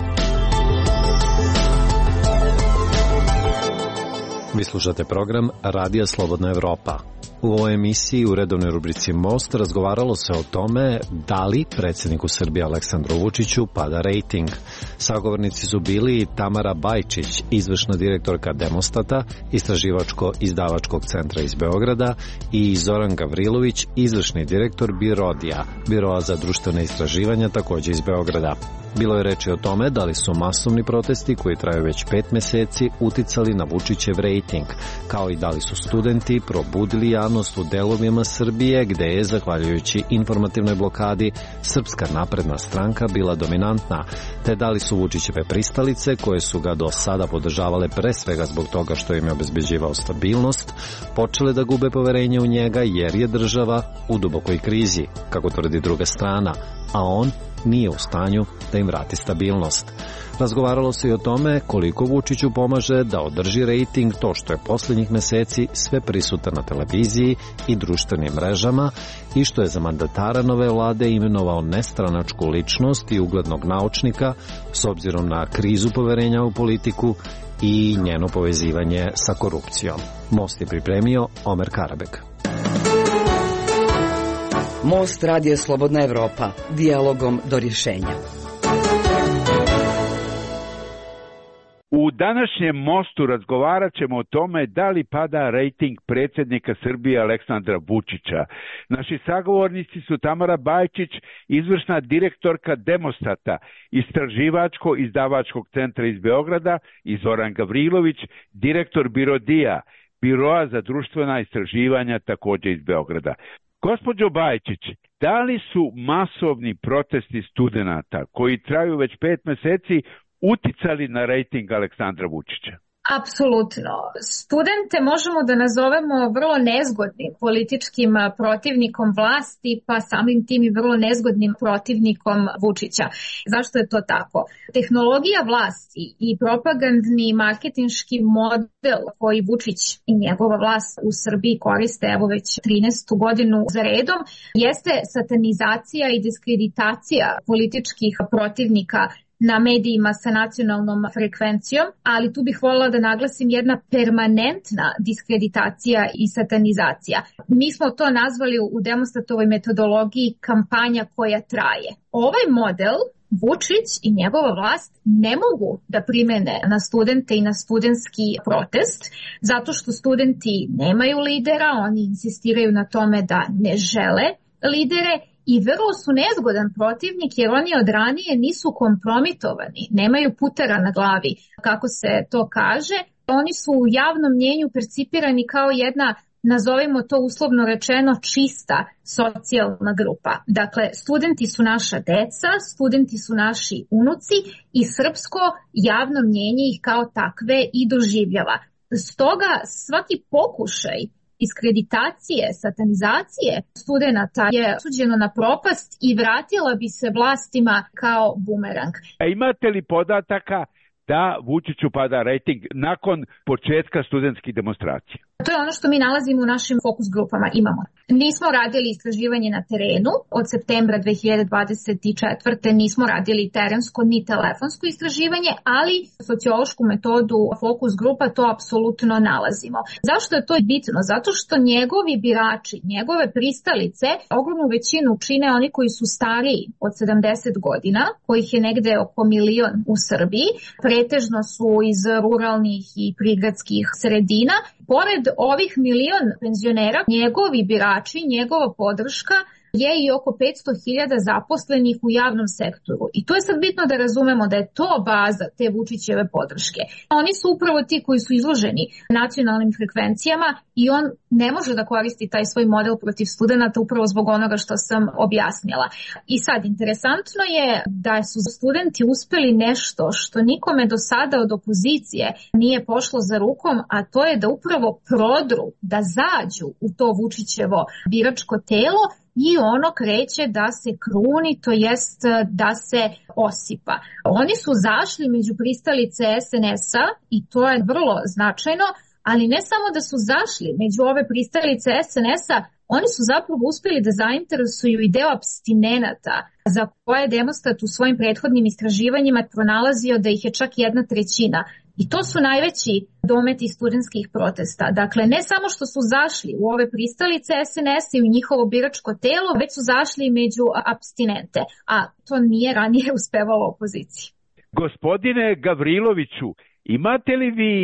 Vi slušate program Radija Slobodna Evropa. U ovoj emisiji u redovnoj rubrici Most razgovaralo se o tome da li predsjedniku Srbije Aleksandru Vučiću pada rejting. Sagovornici su bili Tamara Bajčić, izvršna direktorka Demostata, istraživačko-izdavačkog centra iz Beograda, i Zoran Gavrilović, izvršni direktor Birodija, Biroa za društvene istraživanja, također iz Beograda. Bilo je reči o tome da li su masovni protesti koji traju već pet meseci uticali na Vučićev rejting, kao i da li su studenti probudili javnost u delovima Srbije gde je, zahvaljujući informativnoj blokadi, Srpska napredna stranka bila dominantna, te da li su Vučićeve pristalice, koje su ga do sada podržavale pre svega zbog toga što im je obezbeđivao stabilnost, počele da gube poverenje u njega jer je država u dubokoj krizi, kako tvrdi druga strana, a on nije u stanju da im vrati stabilnost. Razgovaralo se i o tome koliko Vučiću pomaže da održi rejting to što je posljednjih meseci sve prisutan na televiziji i društvenim mrežama i što je za mandatara nove vlade imenovao nestranačku ličnost i uglednog naučnika s obzirom na krizu poverenja u politiku i njeno povezivanje sa korupcijom. Most je pripremio Omer Karabek. Most Radio Slobodna Evropa, dijalogom do rješenja. U današnjem Mostu razgovarat ćemo o tome da li pada rejting predsjednika Srbije Aleksandra Vučića. Naši sagovornici su Tamara Bajčić, izvršna direktorka Demostata, istraživačko-izdavačkog centra iz Beograda, i Zoran Gavrilović, direktor Birodija, Biroa za društvena istraživanja, također iz Beograda. Gospođo Bajčić, da li su masovni protesti studenata koji traju već pet meseci uticali na rejting Aleksandra Vučića? Apsolutno. Studente možemo da nazovemo vrlo nezgodnim političkim protivnikom vlasti, pa samim tim i vrlo nezgodnim protivnikom Vučića. Zašto je to tako? Tehnologija vlasti i propagandni marketinški model koji Vučić i njegova vlast u Srbiji koriste evo već trinaestu godinu za redom jeste satanizacija i diskreditacija političkih protivnika na medijima sa nacionalnom frekvencijom, ali tu bih voljela da naglasim jedna permanentna diskreditacija i satanizacija. Mi smo to nazvali u Demostatovoj metodologiji kampanja koja traje. Ovaj model Vučić i njegova vlast ne mogu da primene na studente i na studentski protest, zato što studenti nemaju lidera, oni insistiraju na tome da ne žele lidere, i vrlo su nezgodan protivnik jer oni od ranije nisu kompromitovani, nemaju putera na glavi, kako se to kaže. Oni su u javnom mnjenju percipirani kao jedna, nazovimo to uslovno rečeno, čista socijalna grupa. Dakle, studenti su naša deca, studenti su naši unuci i srpsko javno mnjenje ih kao takve i doživljava. Stoga svaki pokušaj diskreditacije, satanizacije studenata je osuđeno na propast i vratila bi se vlastima kao bumerang. A imate li podataka da Vučiću pada rejting nakon početka studentskih demonstracija? To je ono što mi nalazimo u našim fokus grupama. Imamo. Nismo radili istraživanje na terenu od septembra dve hiljade dvadeset četvrte. Nismo radili terensko ni telefonsko istraživanje, ali sociološku metodu fokus grupa to apsolutno nalazimo. Zašto je to bitno? Zato što njegovi birači, njegove pristalice, ogromnu većinu čine oni koji su stariji od sedamdeset godina, kojih je negde oko milion u Srbiji, pretežno su iz ruralnih i prigradskih sredina. Pored ovih milion penzionera, njegovi birači, njegova podrška je i oko petsto hiljada zaposlenih u javnom sektoru. I to je sad bitno da razumemo da je to baza te Vučićeve podrške. Oni su upravo ti koji su izloženi nacionalnim frekvencijama i on ne može da koristi taj svoj model protiv studenata upravo zbog onoga što sam objasnila. I sad, interesantno je da su studenti uspeli nešto što nikome do sada od opozicije nije pošlo za rukom, a to je da upravo prodru, da zađu u to Vučićevo biračko telo i ono kreće da se kruni, to jest da se osipa. Oni su zašli među pristalice es en es-a i to je vrlo značajno, ali ne samo da su zašli među ove pristalice es en es-a, oni su zapravo uspeli da zainteresuju i deo apstinenata, za koje je Demostat u svojim prethodnim istraživanjima pronalazio da ih je čak jedna trećina. I to su najveći dometi studentskih protesta. Dakle, ne samo što su zašli u ove pristalice es en es-a i u njihovo biračko telo, već su zašli među apstinente, a to nije ranije uspevalo opoziciji. Gospodine Gavriloviću, imate li vi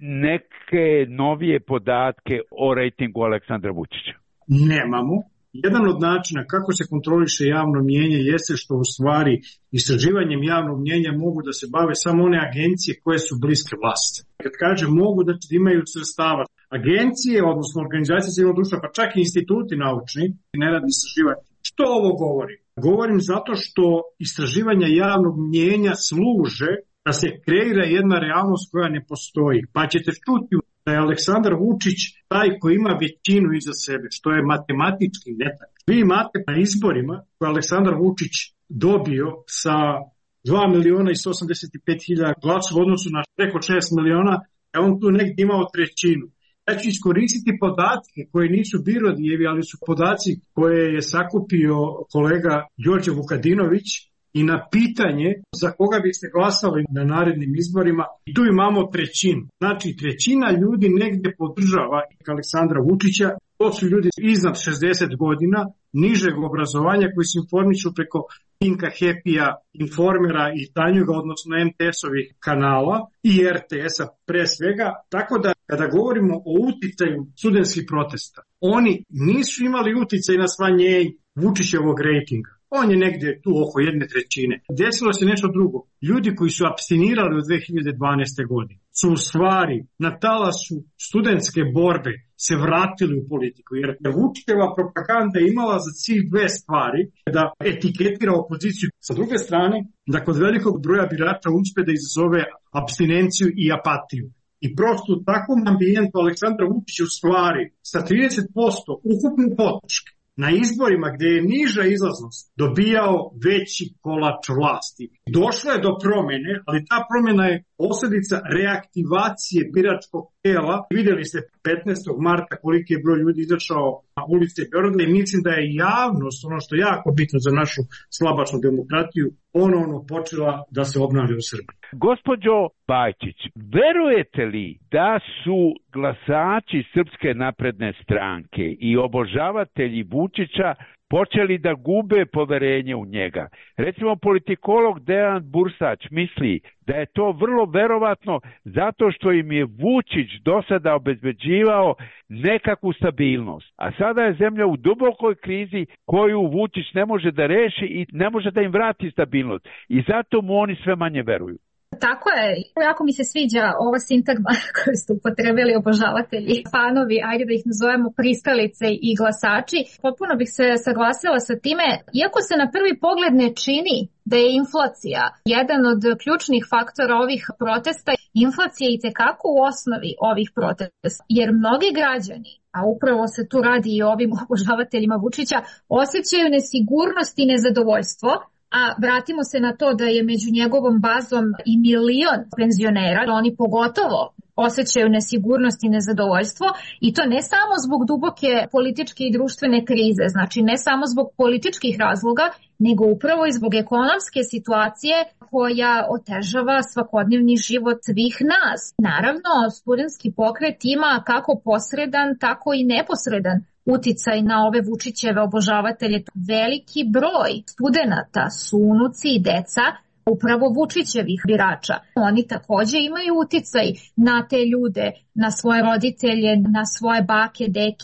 neke novije podatke o rejtingu Aleksandra Vučića? Nemamo. Jedan od načina kako se kontroliše javno mnijenje jeste što u stvari istraživanjem javnog mnijenja mogu da se bave samo one agencije koje su bliske vlasti. Kad kažem mogu, da imaju sredstava. Agencije, odnosno organizacije civilnog društva, pa čak i instituti naučni, ne radi istraživanja. Što ovo govori? Govorim zato što istraživanja javnog mnijenja služe da se kreira jedna realnost koja ne postoji. Pa ćete čuti da je Aleksandar Vučić taj koji ima većinu iza sebe, što je matematički netak. Vi imate na izborima koje je Aleksandar Vučić dobio sa dva miliona i sto osamdeset pet hiljada glasova u odnosu na preko šest miliona, a on tu negdje imao trećinu. Ja ću iskoristiti podatke koje nisu Birodnijevi, ali su podaci koje je sakupio kolega Đorđe Vukadinović, i na pitanje za koga biste glasali na narednim izborima, i tu imamo trećinu. Znači, trećina ljudi negdje podržava Aleksandra Vučića, to su ljudi iznad šezdeset godina, nižeg obrazovanja, koji se informišu preko Pinka, Happy-a, Informera i Tanjuga, odnosno em te es-ovih kanala i er te es-a pre svega. Tako da, kada govorimo o uticaju studentskih protesta, oni nisu imali uticaj na smanjenje Vučićevog rejtinga. On je negdje tu oko jedne trećine. Desilo se nešto drugo. Ljudi koji su apstinirali od dve hiljade dvanaeste. godine su u stvari na talasu studentske borbe se vratili u politiku. Jer Vučićeva propaganda imala za cilj dve stvari, da etiketira opoziciju. Sa druge strane, da kod velikog broja birača uspe da izazove apstinenciju i apatiju. I prosto u takvom ambijentu Aleksandar Vučić u stvari sa trideset posto ukupne podrške na izborima gdje je niža izlaznost dobijao veći kolač vlasti. Došlo je do promjene, ali ta promjena je posljedica reaktivacije biračkog tela. Vidjeli ste petnaestog marta koliki je broj ljudi izašao na ulice Beograda i mislim da je javnost, ono što je jako bitno za našu slabašnu demokratiju, ponovno počela da se obnavlja u Srbiji. Gospođo Pajčić, verujete li da su glasači Srpske napredne stranke i obožavatelji Vučića počeli da gube poverenje u njega? Recimo, politikolog Dejan Bursać misli da je to vrlo verovatno zato što im je Vučić do sada obezbeđivao nekakvu stabilnost. A sada je zemlja u dubokoj krizi koju Vučić ne može da reši i ne može da im vrati stabilnost. I zato mu oni sve manje veruju. Tako je, jako mi se sviđa ova sintagma koju ste upotrebili obožavatelji, fanovi, ajde da ih nazovemo pristalice i glasači. Potpuno bih se saglasila sa time, iako se na prvi pogled ne čini da je inflacija jedan od ključnih faktora ovih protesta, inflacija je itekako u osnovi ovih protesta, jer mnogi građani, a upravo se tu radi i o ovim obožavateljima Vučića, osjećaju nesigurnost i nezadovoljstvo. A vratimo se na to da je među njegovom bazom i milion penzionera, oni pogotovo osjećaju nesigurnost i nezadovoljstvo, i to ne samo zbog duboke političke i društvene krize, znači ne samo zbog političkih razloga, nego upravo i zbog ekonomske situacije koja otežava svakodnevni život svih nas. Naravno, studentski pokret ima kako posredan, tako i neposredan uticaj na ove Vučićeve obožavatelje. Veliki broj studenata su unuci i deca upravo Vučićevih birača. Oni takođe imaju uticaj na te ljude, na svoje roditelje, na svoje bake, deke.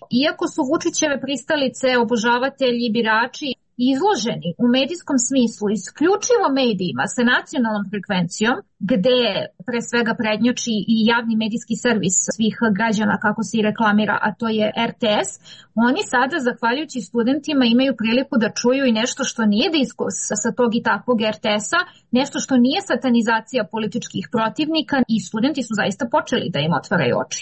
Iako su Vučićeve pristalice, obožavatelji, birači izloženi u medijskom smislu isključivo medijima sa nacionalnom frekvencijom, gde pre svega prednjači i javni medijski servis svih građana, kako se i reklamira, a to je er te es, oni sada, zahvaljujući studentima, imaju priliku da čuju i nešto što nije diskurs sa tog i takvog er te es-a, nešto što nije satanizacija političkih protivnika, i studenti su zaista počeli da im otvaraju oči.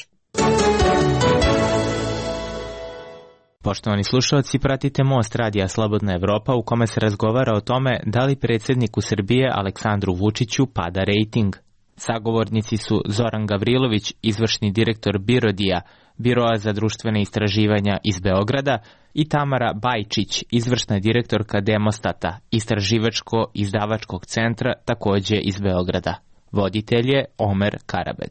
Poštovani slušalci, pratite Most radija Slobodna Evropa u kome se razgovara o tome da li predsjedniku Srbije Aleksandru Vučiću pada rejting. Sagovornici su Zoran Gavrilović, izvršni direktor BIRODija, Biroa za društvene istraživanja iz Beograda, i Tamara Bajčić, izvršna direktorka Demostata, istraživačko-izdavačkog centra, takođe iz Beograda. Voditelj je Omer Karabeg.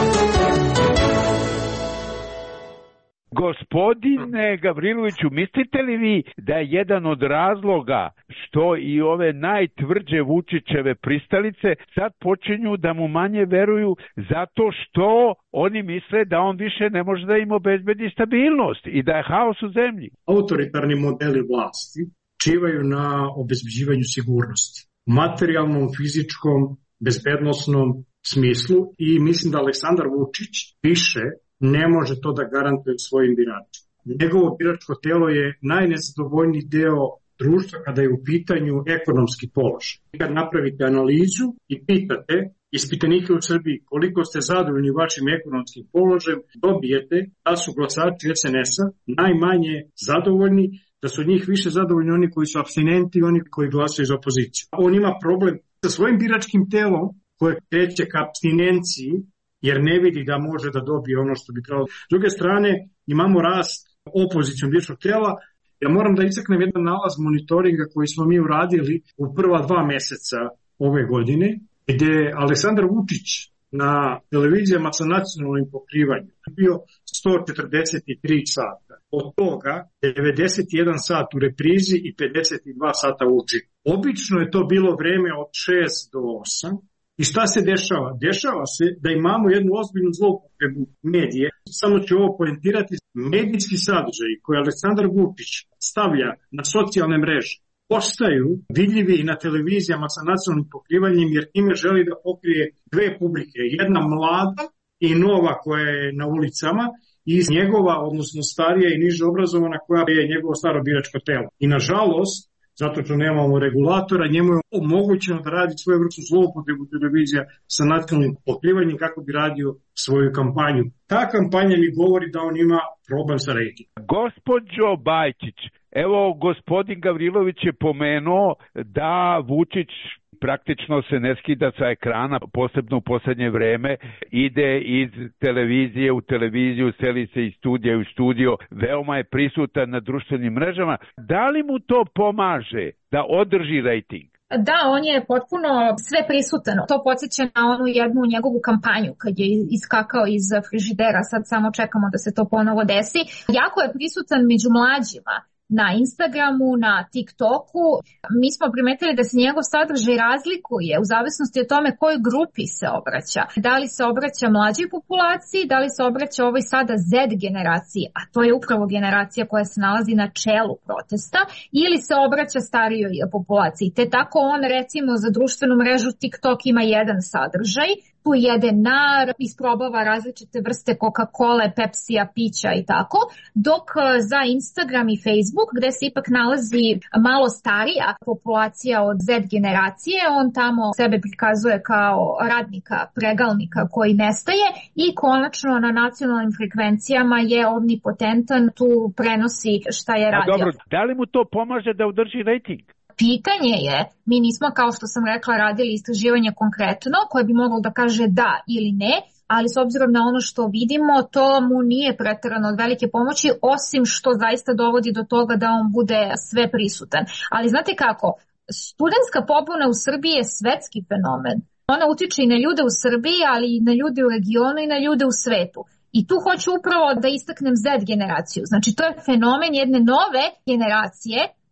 Gospodine Gavriloviću, mislite li vi da je jedan od razloga što i ove najtvrđe Vučićeve pristalice sad počinju da mu manje veruju zato što oni misle da on više ne može da im obezbedi stabilnost i da je haos u zemlji? Autoritarni modeli vlasti čivaju na obezbeđivanju sigurnosti, materijalnom, fizičkom, bezbednosnom smislu, i mislim da Aleksandar Vučić više ne može to da garantuje svojim biračima. Njegovo biračko telo je najnezadovoljniji deo društva kada je u pitanju ekonomski položaj. Kad napravite analizu i pitate ispitanike u Srbiji koliko ste zadovoljni vašim ekonomskim položajem, dobijete da su glasači es en es-a najmanje zadovoljni, da su njih više zadovoljni oni koji su apstinenti i oni koji glasaju za opoziciju. On ima problem sa svojim biračkim telom koje kreće ka apstinenciji, jer ne vidi da može da dobije ono što bi trebalo. S druge strane, imamo rast opozicijom biračkog tela. Ja moram da istaknem jedan nalaz monitoringa koji smo mi uradili u prva dva meseca ove godine, gde Aleksandar Vučić na televizijama sa nacionalnim pokrivanjem bio sto četrdeset tri sata. Od toga devedeset jedan sat u reprizi i pedeset dva sata uživo. Obično je to bilo vreme od šest do osam. I šta se dešava? Dešava se da imamo jednu ozbiljnu zloupotrebu medije. Samo ću ovo poentirati. Medijski sadržaj koje Aleksandar Vučić stavlja na socijalne mreže postaju vidljivi i na televizijama sa nacionalnim pokrivanjem, jer time želi da pokrije dve publike. Jedna mlada i nova koja je na ulicama, i njegova, odnosno starija i niže obrazovana, koja je njegovo staro biračko telo. I nažalost, zato što nemamo regulatora, njemu je omogućeno da radi svoju vrstu zloupotrebu televizija sa nacionalnim pokrivanjem kako bi radio svoju kampanju. Ta kampanja mi govori da on ima problem sa rejtingom. Gospođo Bajčić, evo gospodin Gavrilović je pomenuo da Vučić praktično se ne skida sa ekrana, posebno u poslednje vreme, ide iz televizije u televiziju, seli se iz studija u studio, veoma je prisutan na društvenim mrežama. Da li mu to pomaže da održi rejting? Da, on je potpuno sve prisutan. To podsjeća na onu jednu njegovu kampanju kad je iskakao iz frižidera, sad samo čekamo da se to ponovo desi. Jako je prisutan među mlađima. Na Instagramu, na TikToku. Mi smo primetili da se njegov sadržaj razlikuje u zavisnosti od tome kojoj grupi se obraća. Da li se obraća mlađoj populaciji, da li se obraća ovoj sada Z generaciji, a to je upravo generacija koja se nalazi na čelu protesta, ili se obraća starijoj populaciji. Te tako on, recimo, za društvenu mrežu TikTok ima jedan sadržaj, tu jede nar, isprobava različite vrste Coca-Cola, Pepsija, pića i tako, dok za Instagram i Facebook, gde se ipak nalazi malo starija populacija od Z generacije, on tamo sebe prikazuje kao radnika, pregalnika koji nestaje, i konačno na nacionalnim frekvencijama je omnipotentan, tu prenosi šta je radio. A dobro, da li mu to pomaže da održi rejting? Pitanje je, mi nismo, kao što sam rekla, radili istraživanje konkretno koje bi moglo da kaže da ili ne, ali s obzirom na ono što vidimo, to mu nije preterano od velike pomoći, osim što zaista dovodi do toga da on bude sve prisutan. Ali znate kako, studentska pobuna u Srbiji je svetski fenomen. Ona utiče i na ljude u Srbiji, ali i na ljude u regionu i na ljude u svetu. I tu hoću upravo da istaknem Z generaciju. Znači, to je fenomen jedne nove generacije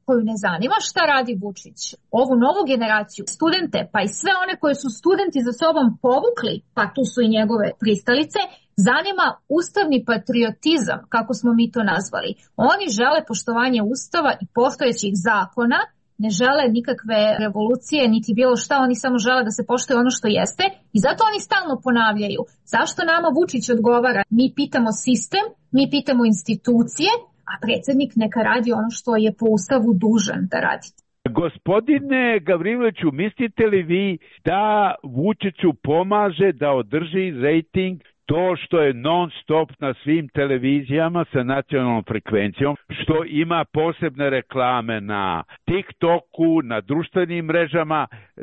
koju ne zanima šta radi Vučić, ovu novu generaciju, studente, pa i sve one koje su studenti za sobom povukli, pa tu su i njegove pristalice, zanima ustavni patriotizam, kako smo mi to nazvali. Oni žele poštovanje ustava i postojećih zakona, ne žele nikakve revolucije, niti bilo šta, oni samo žele da se poštuje ono što jeste i zato oni stalno ponavljaju. Zašto nama Vučić odgovara? Mi pitamo sistem, mi pitamo institucije, a predsjednik neka radi ono što je po ustavu dužan da radi. Gospodine Gavriloviću, mislite li vi da Vučiću pomaže da održi rejting to što je non stop na svim televizijama sa nacionalnom frekvencijom, što ima posebne reklame na TikToku, na društvenim mrežama,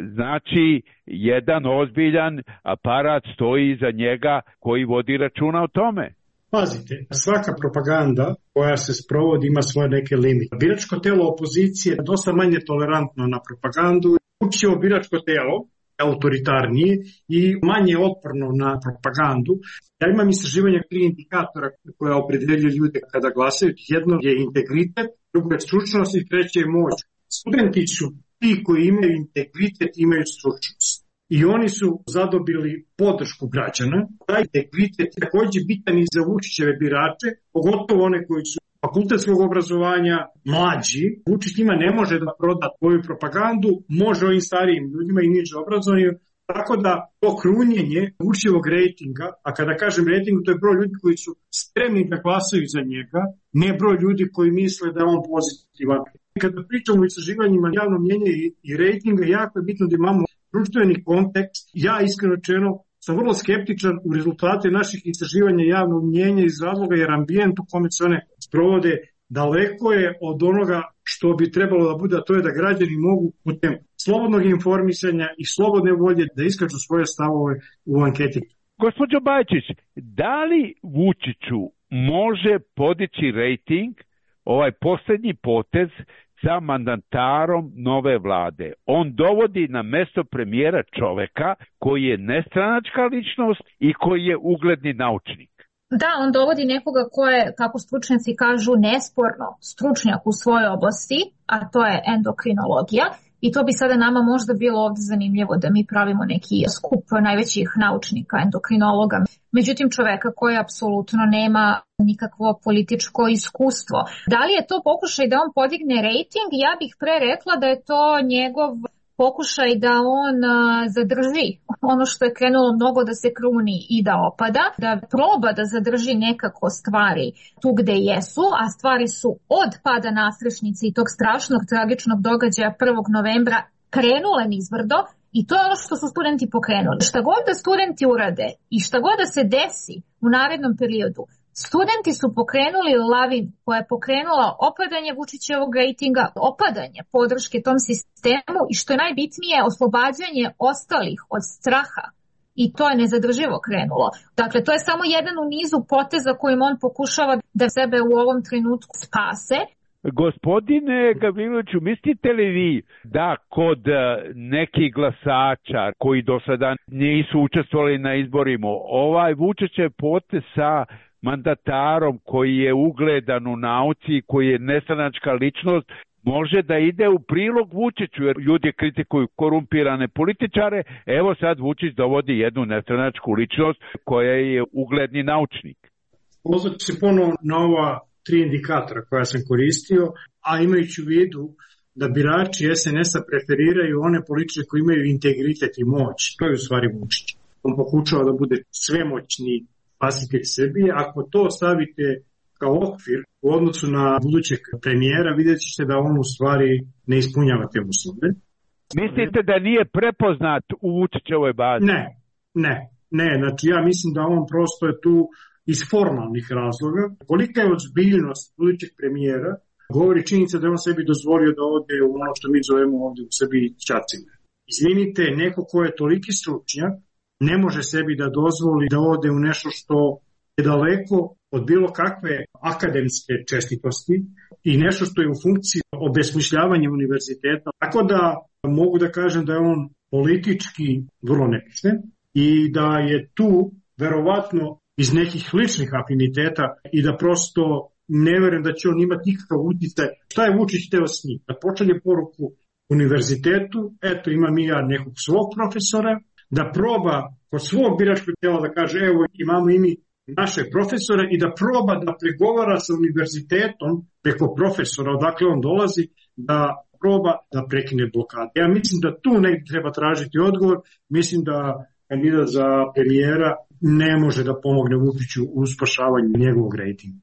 znači jedan ozbiljan aparat stoji iza njega koji vodi računa o tome. Pazite, svaka propaganda koja se sprovodi ima svoje neke limite. Biračko telo opozicije je dosta manje tolerantno na propagandu. Vučićevo biračko telo autoritarnije i manje otporno na propagandu. Ja imam istraživanje tri indikatora koja opredeljuju ljude kada glasaju. Jedno je integritet, drugo je stručnost i treće je moć. Studenti su ti koji imaju integritet i imaju stručnost. I oni su zadobili podršku građana. Taj integritet je također bitan i za Vučićeve birače, pogotovo one koji su fakultetskog obrazovanja, mlađi. Vučić njima ne može da proda svoju propagandu, može ovim starijim ljudima i niže obrazovanim. Tako da to krunjenje Vučićevog rejtinga, a kada kažem rejting, to je broj ljudi koji su spremni da glasaju za njega, ne broj ljudi koji misle da je on pozitivan. Kada pričamo o istraživanjima javnog mnjenja i, i rejtinga, jako je bitno da imamo društveni kontekst. Ja iskreno rečeno sam vrlo skeptičan u rezultate naših istraživanja javnog mnjenja iz razloga jer ambijent u kome se one sprovode daleko je od onoga što bi trebalo da bude, a to je da građani mogu putem slobodnog informisanja i slobodne volje da iskažu svoje stavove u anketi. Gospođo Bajčić, da li Vučiću može podići rejting ovaj posljednji potez sa mandatarom nove vlade? On dovodi na mesto premijera čoveka koji je nestranačka ličnost i koji je ugledni naučnik. Da, on dovodi nekoga ko je, kako stručnjaci kažu, nesporno stručnjak u svojoj oblasti, a to je endokrinologija. I to bi sada nama možda bilo ovdje zanimljivo da mi pravimo neki skup najvećih naučnika, endokrinologa. Međutim, čoveka koji apsolutno nema nikakvo političko iskustvo. Da li je to pokušaj da on podigne rejting? Ja bih pre rekla da je to njegov pokušaj da on zadrži ono što je krenulo mnogo da se kruni i da opada, da proba da zadrži nekako stvari tu gde jesu, a stvari su od pada nastrešnice i tog strašnog tragičnog događaja prvog novembra krenule nizbrdo i to je ono što su studenti pokrenuli. Šta god da studenti urade i šta god da se desi u narednom periodu, studenti su pokrenuli lavinu koja je pokrenula opadanje Vučićevog rejtinga, opadanje podrške tom sistemu i što je najbitnije oslobađanje ostalih od straha. I to je nezadrživo krenulo. Dakle, to je samo jedan u nizu poteza kojim on pokušava da sebe u ovom trenutku spase. Gospodine Gavriloviću, mislite li vi da kod nekih glasača koji do sada nisu učestvovali na izborima, ovaj Vučićev potez sa mandatarom koji je ugledan u nauci, koji je nestranačka ličnost, može da ide u prilog Vučiću, jer ljudi kritikuju korumpirane političare, evo sad Vučić dovodi jednu nestranačku ličnost koja je ugledni naučnik. Pozvat se ponovo na ova tri indikatora koja sam koristio, a imajući u vidu da birači es en es-a preferiraju one političare koji imaju integritet i moć. To je u stvari Vučić. On pokušava da bude svemoćni spasitelj Srbije. Ako to stavite kao okvir u odnosu na budućeg premijera, vidjet ćete da on u stvari ne ispunjava te uslove. Mislite da nije prepoznat u Vučićevoj bazi? Ne, ne, ne. Znači ja mislim da on prosto je tu iz formalnih razloga. Kolika je ozbiljnost budućeg premijera, govori činjenica da je on sebi dozvolio da ode u ono što mi zovemo ovdje u Srbiji ćacine. Izvinite, neko ko je toliki stručnjak ne može sebi da dozvoli da ode u nešto što je daleko od bilo kakve akademske čestitosti i nešto što je u funkciji obesmišljavanja univerziteta. Tako da mogu da kažem da je on politički vrlo nepismen i da je tu verovatno iz nekih ličnih afiniteta i da prosto ne verujem da će on imati nikakav utjecaj. Šta je Vučić teo s njim? Da pošalje poruku univerzitetu, eto imam i ja nekog svog profesora, da proba kod svog biračkog tela da kaže evo imamo i mi naše profesore i da proba da pregovara sa univerzitetom preko profesora odakle on dolazi, da proba da prekine blokade. Ja mislim da tu negdje treba tražiti odgovor, mislim da kandidat za premijera ne može da pomogne Vučiću u spašavanju njegovog rejtinga.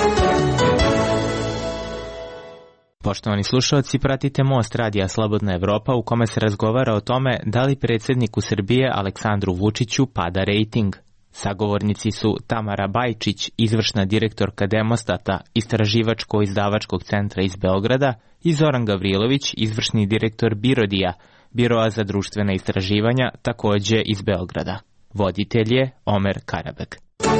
Poštovani slušalci, pratite Most radija Slobodna Evropa u kome se razgovara o tome da li predsjedniku Srbije Aleksandru Vučiću pada rejting. Sagovornici su Tamara Bajčić, izvršna direktorka Demostata, istraživačko-izdavačkog centra iz Beograda, i Zoran Gavrilović, izvršni direktor Birodija, Biroa za društvena istraživanja, takođe iz Beograda. Voditelj je Omer Karabek.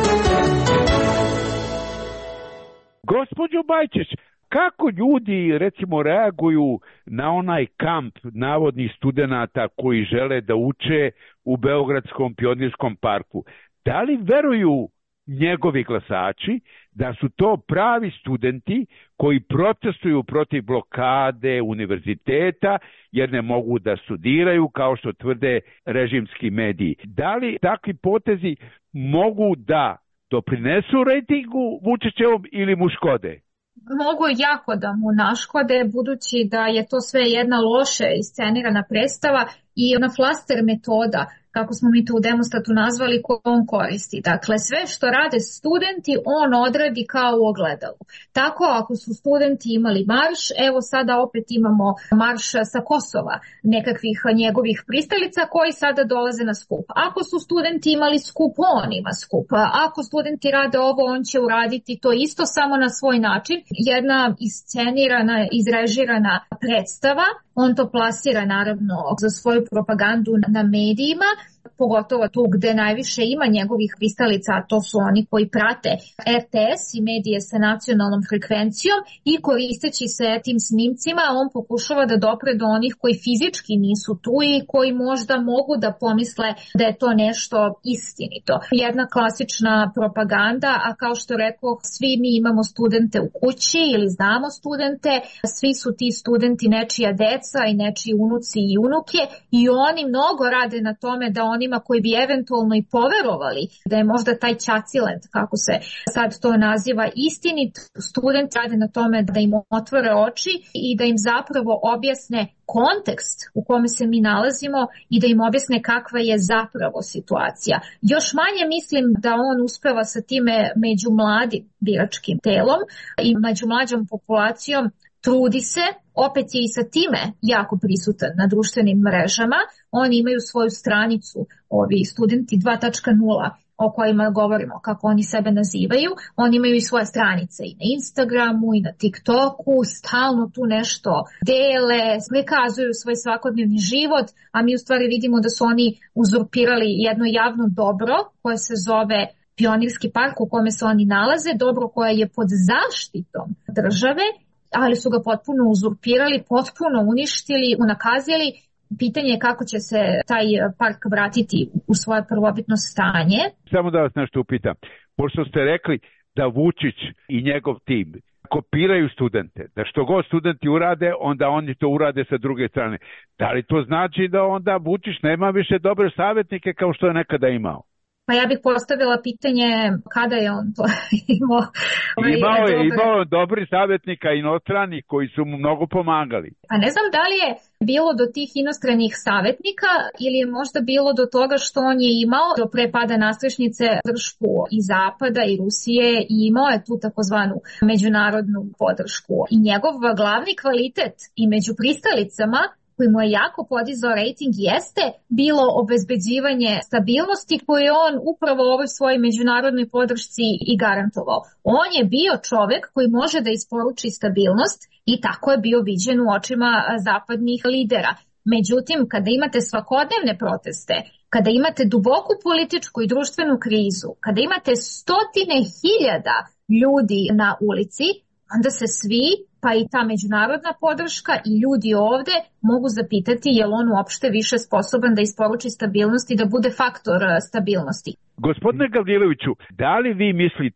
Gospođo Bajčić, kako ljudi recimo reaguju na onaj kamp navodnih studenata koji žele da uče u Beogradskom pionirskom parku? Da li veruju njegovi glasači da su to pravi studenti koji protestuju protiv blokade univerziteta jer ne mogu da studiraju kao što tvrde režimski mediji? Da li takvi potezi mogu da doprinesu rejtingu Vučićevom ili mu škode? Mogu jako da mu naškode, budući da je to sve jedna loše iscenirana predstava i ona flaster metoda, kako smo mi to u Demostatu nazvali, koju on koristi. Dakle, sve što rade studenti, on odradi kao u ogledalu. Tako, ako su studenti imali marš, evo sada opet imamo marš sa Kosova, nekakvih njegovih pristalica koji sada dolaze na skup. Ako su studenti imali skup, on ima skup. Ako studenti rade ovo, on će uraditi to isto, samo na svoj način. Jedna iscenirana, izrežirana predstava. On to plasira naravno za svoju propagandu na medijima, pogotovo tu gde najviše ima njegovih pristalica, a to su oni koji prate er te es i medije sa nacionalnom frekvencijom, i koristeći se tim snimcima on pokušava da dopre do onih koji fizički nisu tu i koji možda mogu da pomisle da je to nešto istinito. Jedna klasična propaganda, a kao što rekao, svi mi imamo studente u kući ili znamo studente, svi su ti studenti nečija deca i nečiji unuci i unuke, i oni mnogo rade na tome da onima koji bi eventualno i poverovali da je možda taj ćacilet, kako se sad to naziva, istinit, student rade na tome da im otvore oči i da im zapravo objasne kontekst u kome se mi nalazimo i da im objasne kakva je zapravo situacija. Još manje mislim da on uspeva sa time među mladim biračkim telom i među mlađom populacijom. Trudi se, opet je i sa time jako prisutan na društvenim mrežama. Oni imaju svoju stranicu, ovi studenti dva tačka nula, o kojima govorimo, kako oni sebe nazivaju. Oni imaju i svoje stranice i na Instagramu i na TikToku, stalno tu nešto dele, prikazuju svoj svakodnevni život, a mi u stvari vidimo da su oni uzurpirali jedno javno dobro koje se zove Pionirski park u kome se oni nalaze, dobro koje je pod zaštitom države, ali su ga potpuno uzurpirali, potpuno uništili, unakazili. Pitanje je kako će se taj park vratiti u svoje prvobitno stanje. Samo da vas nešto upitam. Pošto ste rekli da Vučić i njegov tim kopiraju studente, da što god studenti urade, onda oni to urade sa druge strane. Da li to znači da onda Vučić nema više dobre savjetnike kao što je nekada imao? Pa ja bih postavila pitanje kada je on to imao. Imao je, imao dobri savjetnika inostranih koji su mu mnogo pomagali. Pa ne znam da li je bilo do tih inostranih savjetnika ili je možda bilo do toga što on je imao do pre pada nastrešnice podršku i Zapada i Rusije i imao je tu takozvanu međunarodnu podršku. I njegov glavni kvalitet i među pristalicama koji mu je jako podizao rejting jeste bilo obezbeđivanje stabilnosti koju je on upravo ovoj svojoj međunarodnoj podršci i garantovao. On je bio čovek koji može da isporuči stabilnost i tako je bio viđen u očima zapadnih lidera. Međutim, kada imate svakodnevne proteste, kada imate duboku političku i društvenu krizu, kada imate stotine hiljada ljudi na ulici, onda se svi, pa i ta međunarodna podrška i ljudi ovde mogu zapitati je li on uopšte više sposoban da isporuči stabilnost i da bude faktor stabilnosti. Gospodine Gavriloviću, da li vi mislite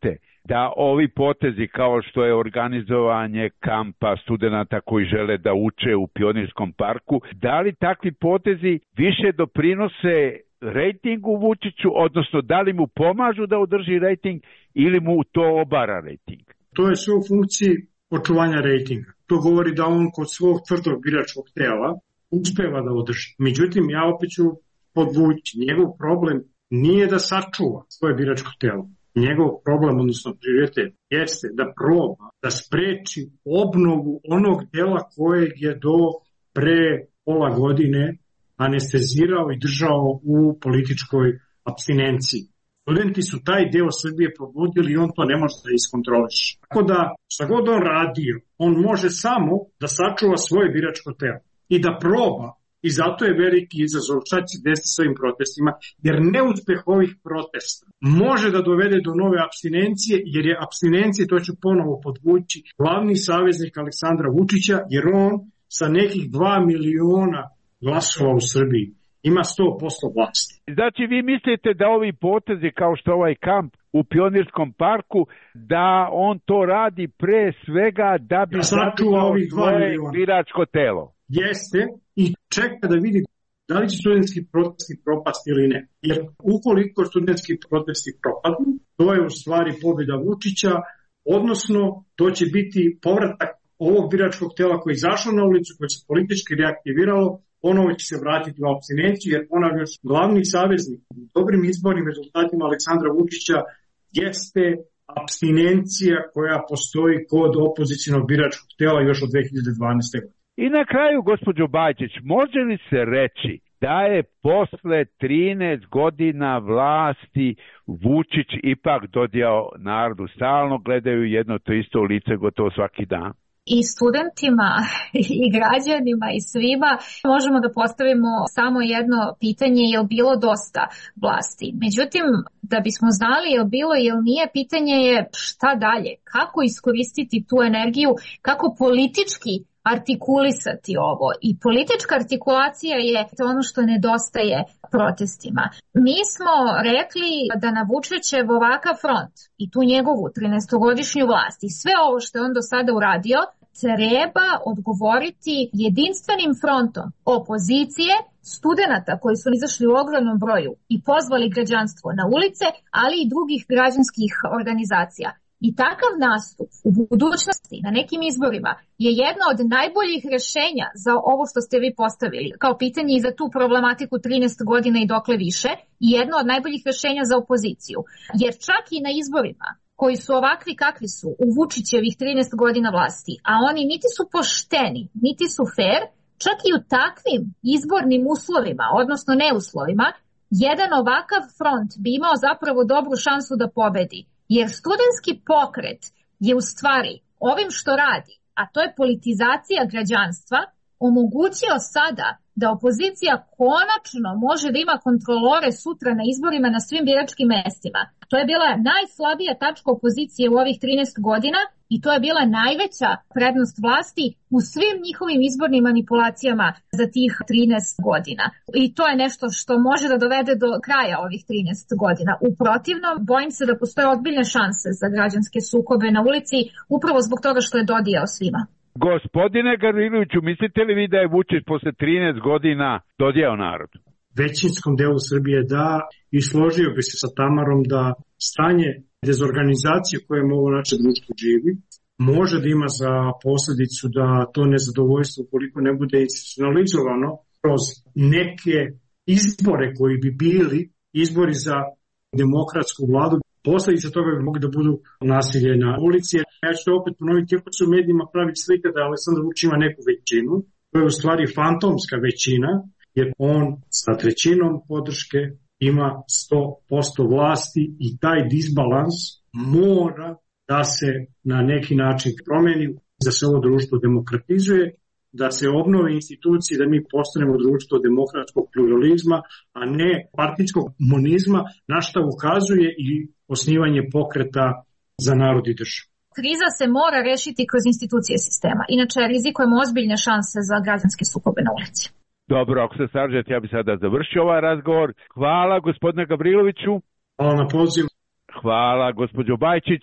da ovi potezi kao što je organizovanje kampa studenata koji žele da uče u Pionirskom parku, da li takvi potezi više doprinose rejtingu Vučiću, odnosno da li mu pomažu da održi rejting ili mu to obara rejting? To je sve u funkciji očuvanja rejtinga. To govori da on kod svog tvrdog biračkog tela uspeva da održi. Međutim, ja opet ću podvući, njegov problem nije da sačuva svoje biračko telo. Njegov problem, odnosno prioritet, jeste da proba da spreči obnovu onog dela kojeg je do pre pola godine anestezirao i držao u političkoj apstinenciji. Studenti su taj deo Srbije probudili i on to ne može da iskontroliše. Tako da, šta god on radio, on može samo da sačuva svoje biračko telo i da proba. I zato je veliki izazov šta će desiti s ovim protestima, jer neuspeh ovih protesta može da dovede do nove apstinencije, jer je apstinencije, to ću ponovo podvući, glavni saveznik Aleksandra Vučića, jer on sa nekih dva miliona glasova u Srbiji ima sto posto vlasti. Znači vi mislite da ovi potezi kao što ovaj kamp u Pionirskom parku, da on to radi pre svega da bi sačuva ovih dva miliona biračko telo? Jeste, i čeka da vidi da li će studentski protesti propasti ili ne. Jer ukoliko studentski protesti propadnu, to je u stvari pobjeda Vučića, odnosno to će biti povratak ovog biračkog tela koji je izašao na ulicu, koji se politički reaktiviralo, ponovo će se vratiti u apstinenciju, jer ponavljam, glavni saveznik u dobrim izbornim rezultatima Aleksandra Vučića jeste apstinencija koja postoji kod opozicionog biračkog tela još od dve hiljade dvanaeste. godine. I na kraju, gospođo Bajčić, može li se reći da je posle trinaest godina vlasti Vučić ipak dodijao narodu, stalno gledaju jedno to isto u lice gotovo svaki dan? I studentima i građanima i svima možemo da postavimo samo jedno pitanje, je li bilo dosta vlasti. Međutim, da bismo znali je li bilo ili nije, pitanje je šta dalje, kako iskoristiti tu energiju, kako politički artikulisati ovo. I politička artikulacija je ono što nedostaje protestima. Mi smo rekli da na Vučićev ovakav front i tu njegovu trinaestogodišnju vlast i sve ovo što je on do sada uradio treba odgovoriti jedinstvenim frontom opozicije, studenata koji su izašli u ogromnom broju i pozvali građanstvo na ulice, ali i drugih građanskih organizacija. I takav nastup u budućnosti na nekim izborima je jedno od najboljih rješenja za ovo što ste vi postavili kao pitanje i za tu problematiku trinaest godina i dokle više, i jedno od najboljih rješenja za opoziciju. Jer čak i na izborima koji su ovakvi kakvi su u Vučićevih trinaest godina vlasti, a oni niti su pošteni, niti su fair, čak i u takvim izbornim uslovima, odnosno neuslovima, jedan ovakav front bi imao zapravo dobru šansu da pobedi. Jer studentski pokret je u stvari ovim što radi, a to je politizacija građanstva, omogućio sada da opozicija konačno može da ima kontrolore sutra na izborima na svim biračkim mestima. To je bila najslabija tačka opozicije u ovih trinaest godina i to je bila najveća prednost vlasti u svim njihovim izbornim manipulacijama za tih trinaest godina. I to je nešto što može da dovede do kraja ovih trinaest godina. U protivnom, bojim se da postoje ozbiljne šanse za građanske sukobe na ulici upravo zbog toga što je dodijao svima. Gospodine Gavriloviću, mislite li vi da je Vučić posle trinaest godina dodijao narodu? Većinskom delu Srbije da, i složio bi se sa Tamarom da stanje dezorganizacije koje ovo naše društvo živi može da ima za posledicu da to nezadovoljstvo, koliko ne bude institucionalizovano kroz neke izbore koji bi bili izbori za demokratsku vladu, posljedice toga bi mogli da budu nasilje na ulici. Ja ću to opet ponoviti, iako se u medijima pravi slika da Aleksandar Vučić ima neku većinu, to je u stvari fantomska većina, jer on sa trećinom podrške ima sto posto vlasti i taj disbalans mora da se na neki način promeni, da se ovo društvo demokratizuje, da se obnove institucije, da mi postanemo društvo demokratskog pluralizma, a ne partijskog monizma, na što ukazuje i osnivanje pokreta za narod i državu. Kriza se mora rešiti kroz institucije sistema, inače rizikujemo ozbiljne šanse za građanske sukobe na ulici. Dobro, ako se slažete, ja bih sada završio ovaj razgovor. Hvala gospodine Gavriloviću. Hvala na poziv. Hvala gospođo Bajčić.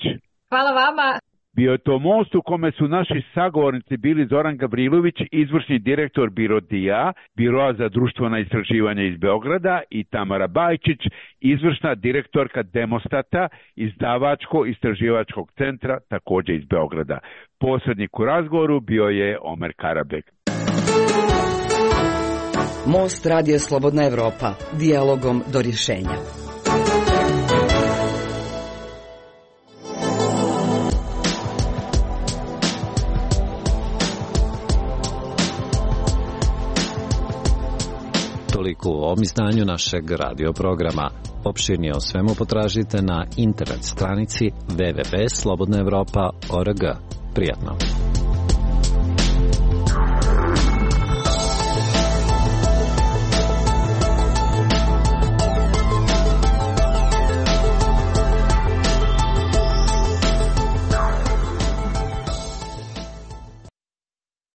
Hvala vama. Bio je to most u kome su naši sagovornici bili Zoran Gavrilović, izvršni direktor BIRODIA, Biroa za društvena istraživanja iz Beograda, i Tamara Bajčić, izvršna direktorka Demostata, izdavačko-istraživačkog centra, takođe iz Beograda. Posrednik u razgovoru bio je Omer Karabek. Most Radio Slobodna Evropa. Dijalogom do rješenja. Toliko u ovom izdanju našeg radio programa. Opširnije o svemu potražite na internet stranici w w w tačka slobodna evropa tačka org. Prijatno.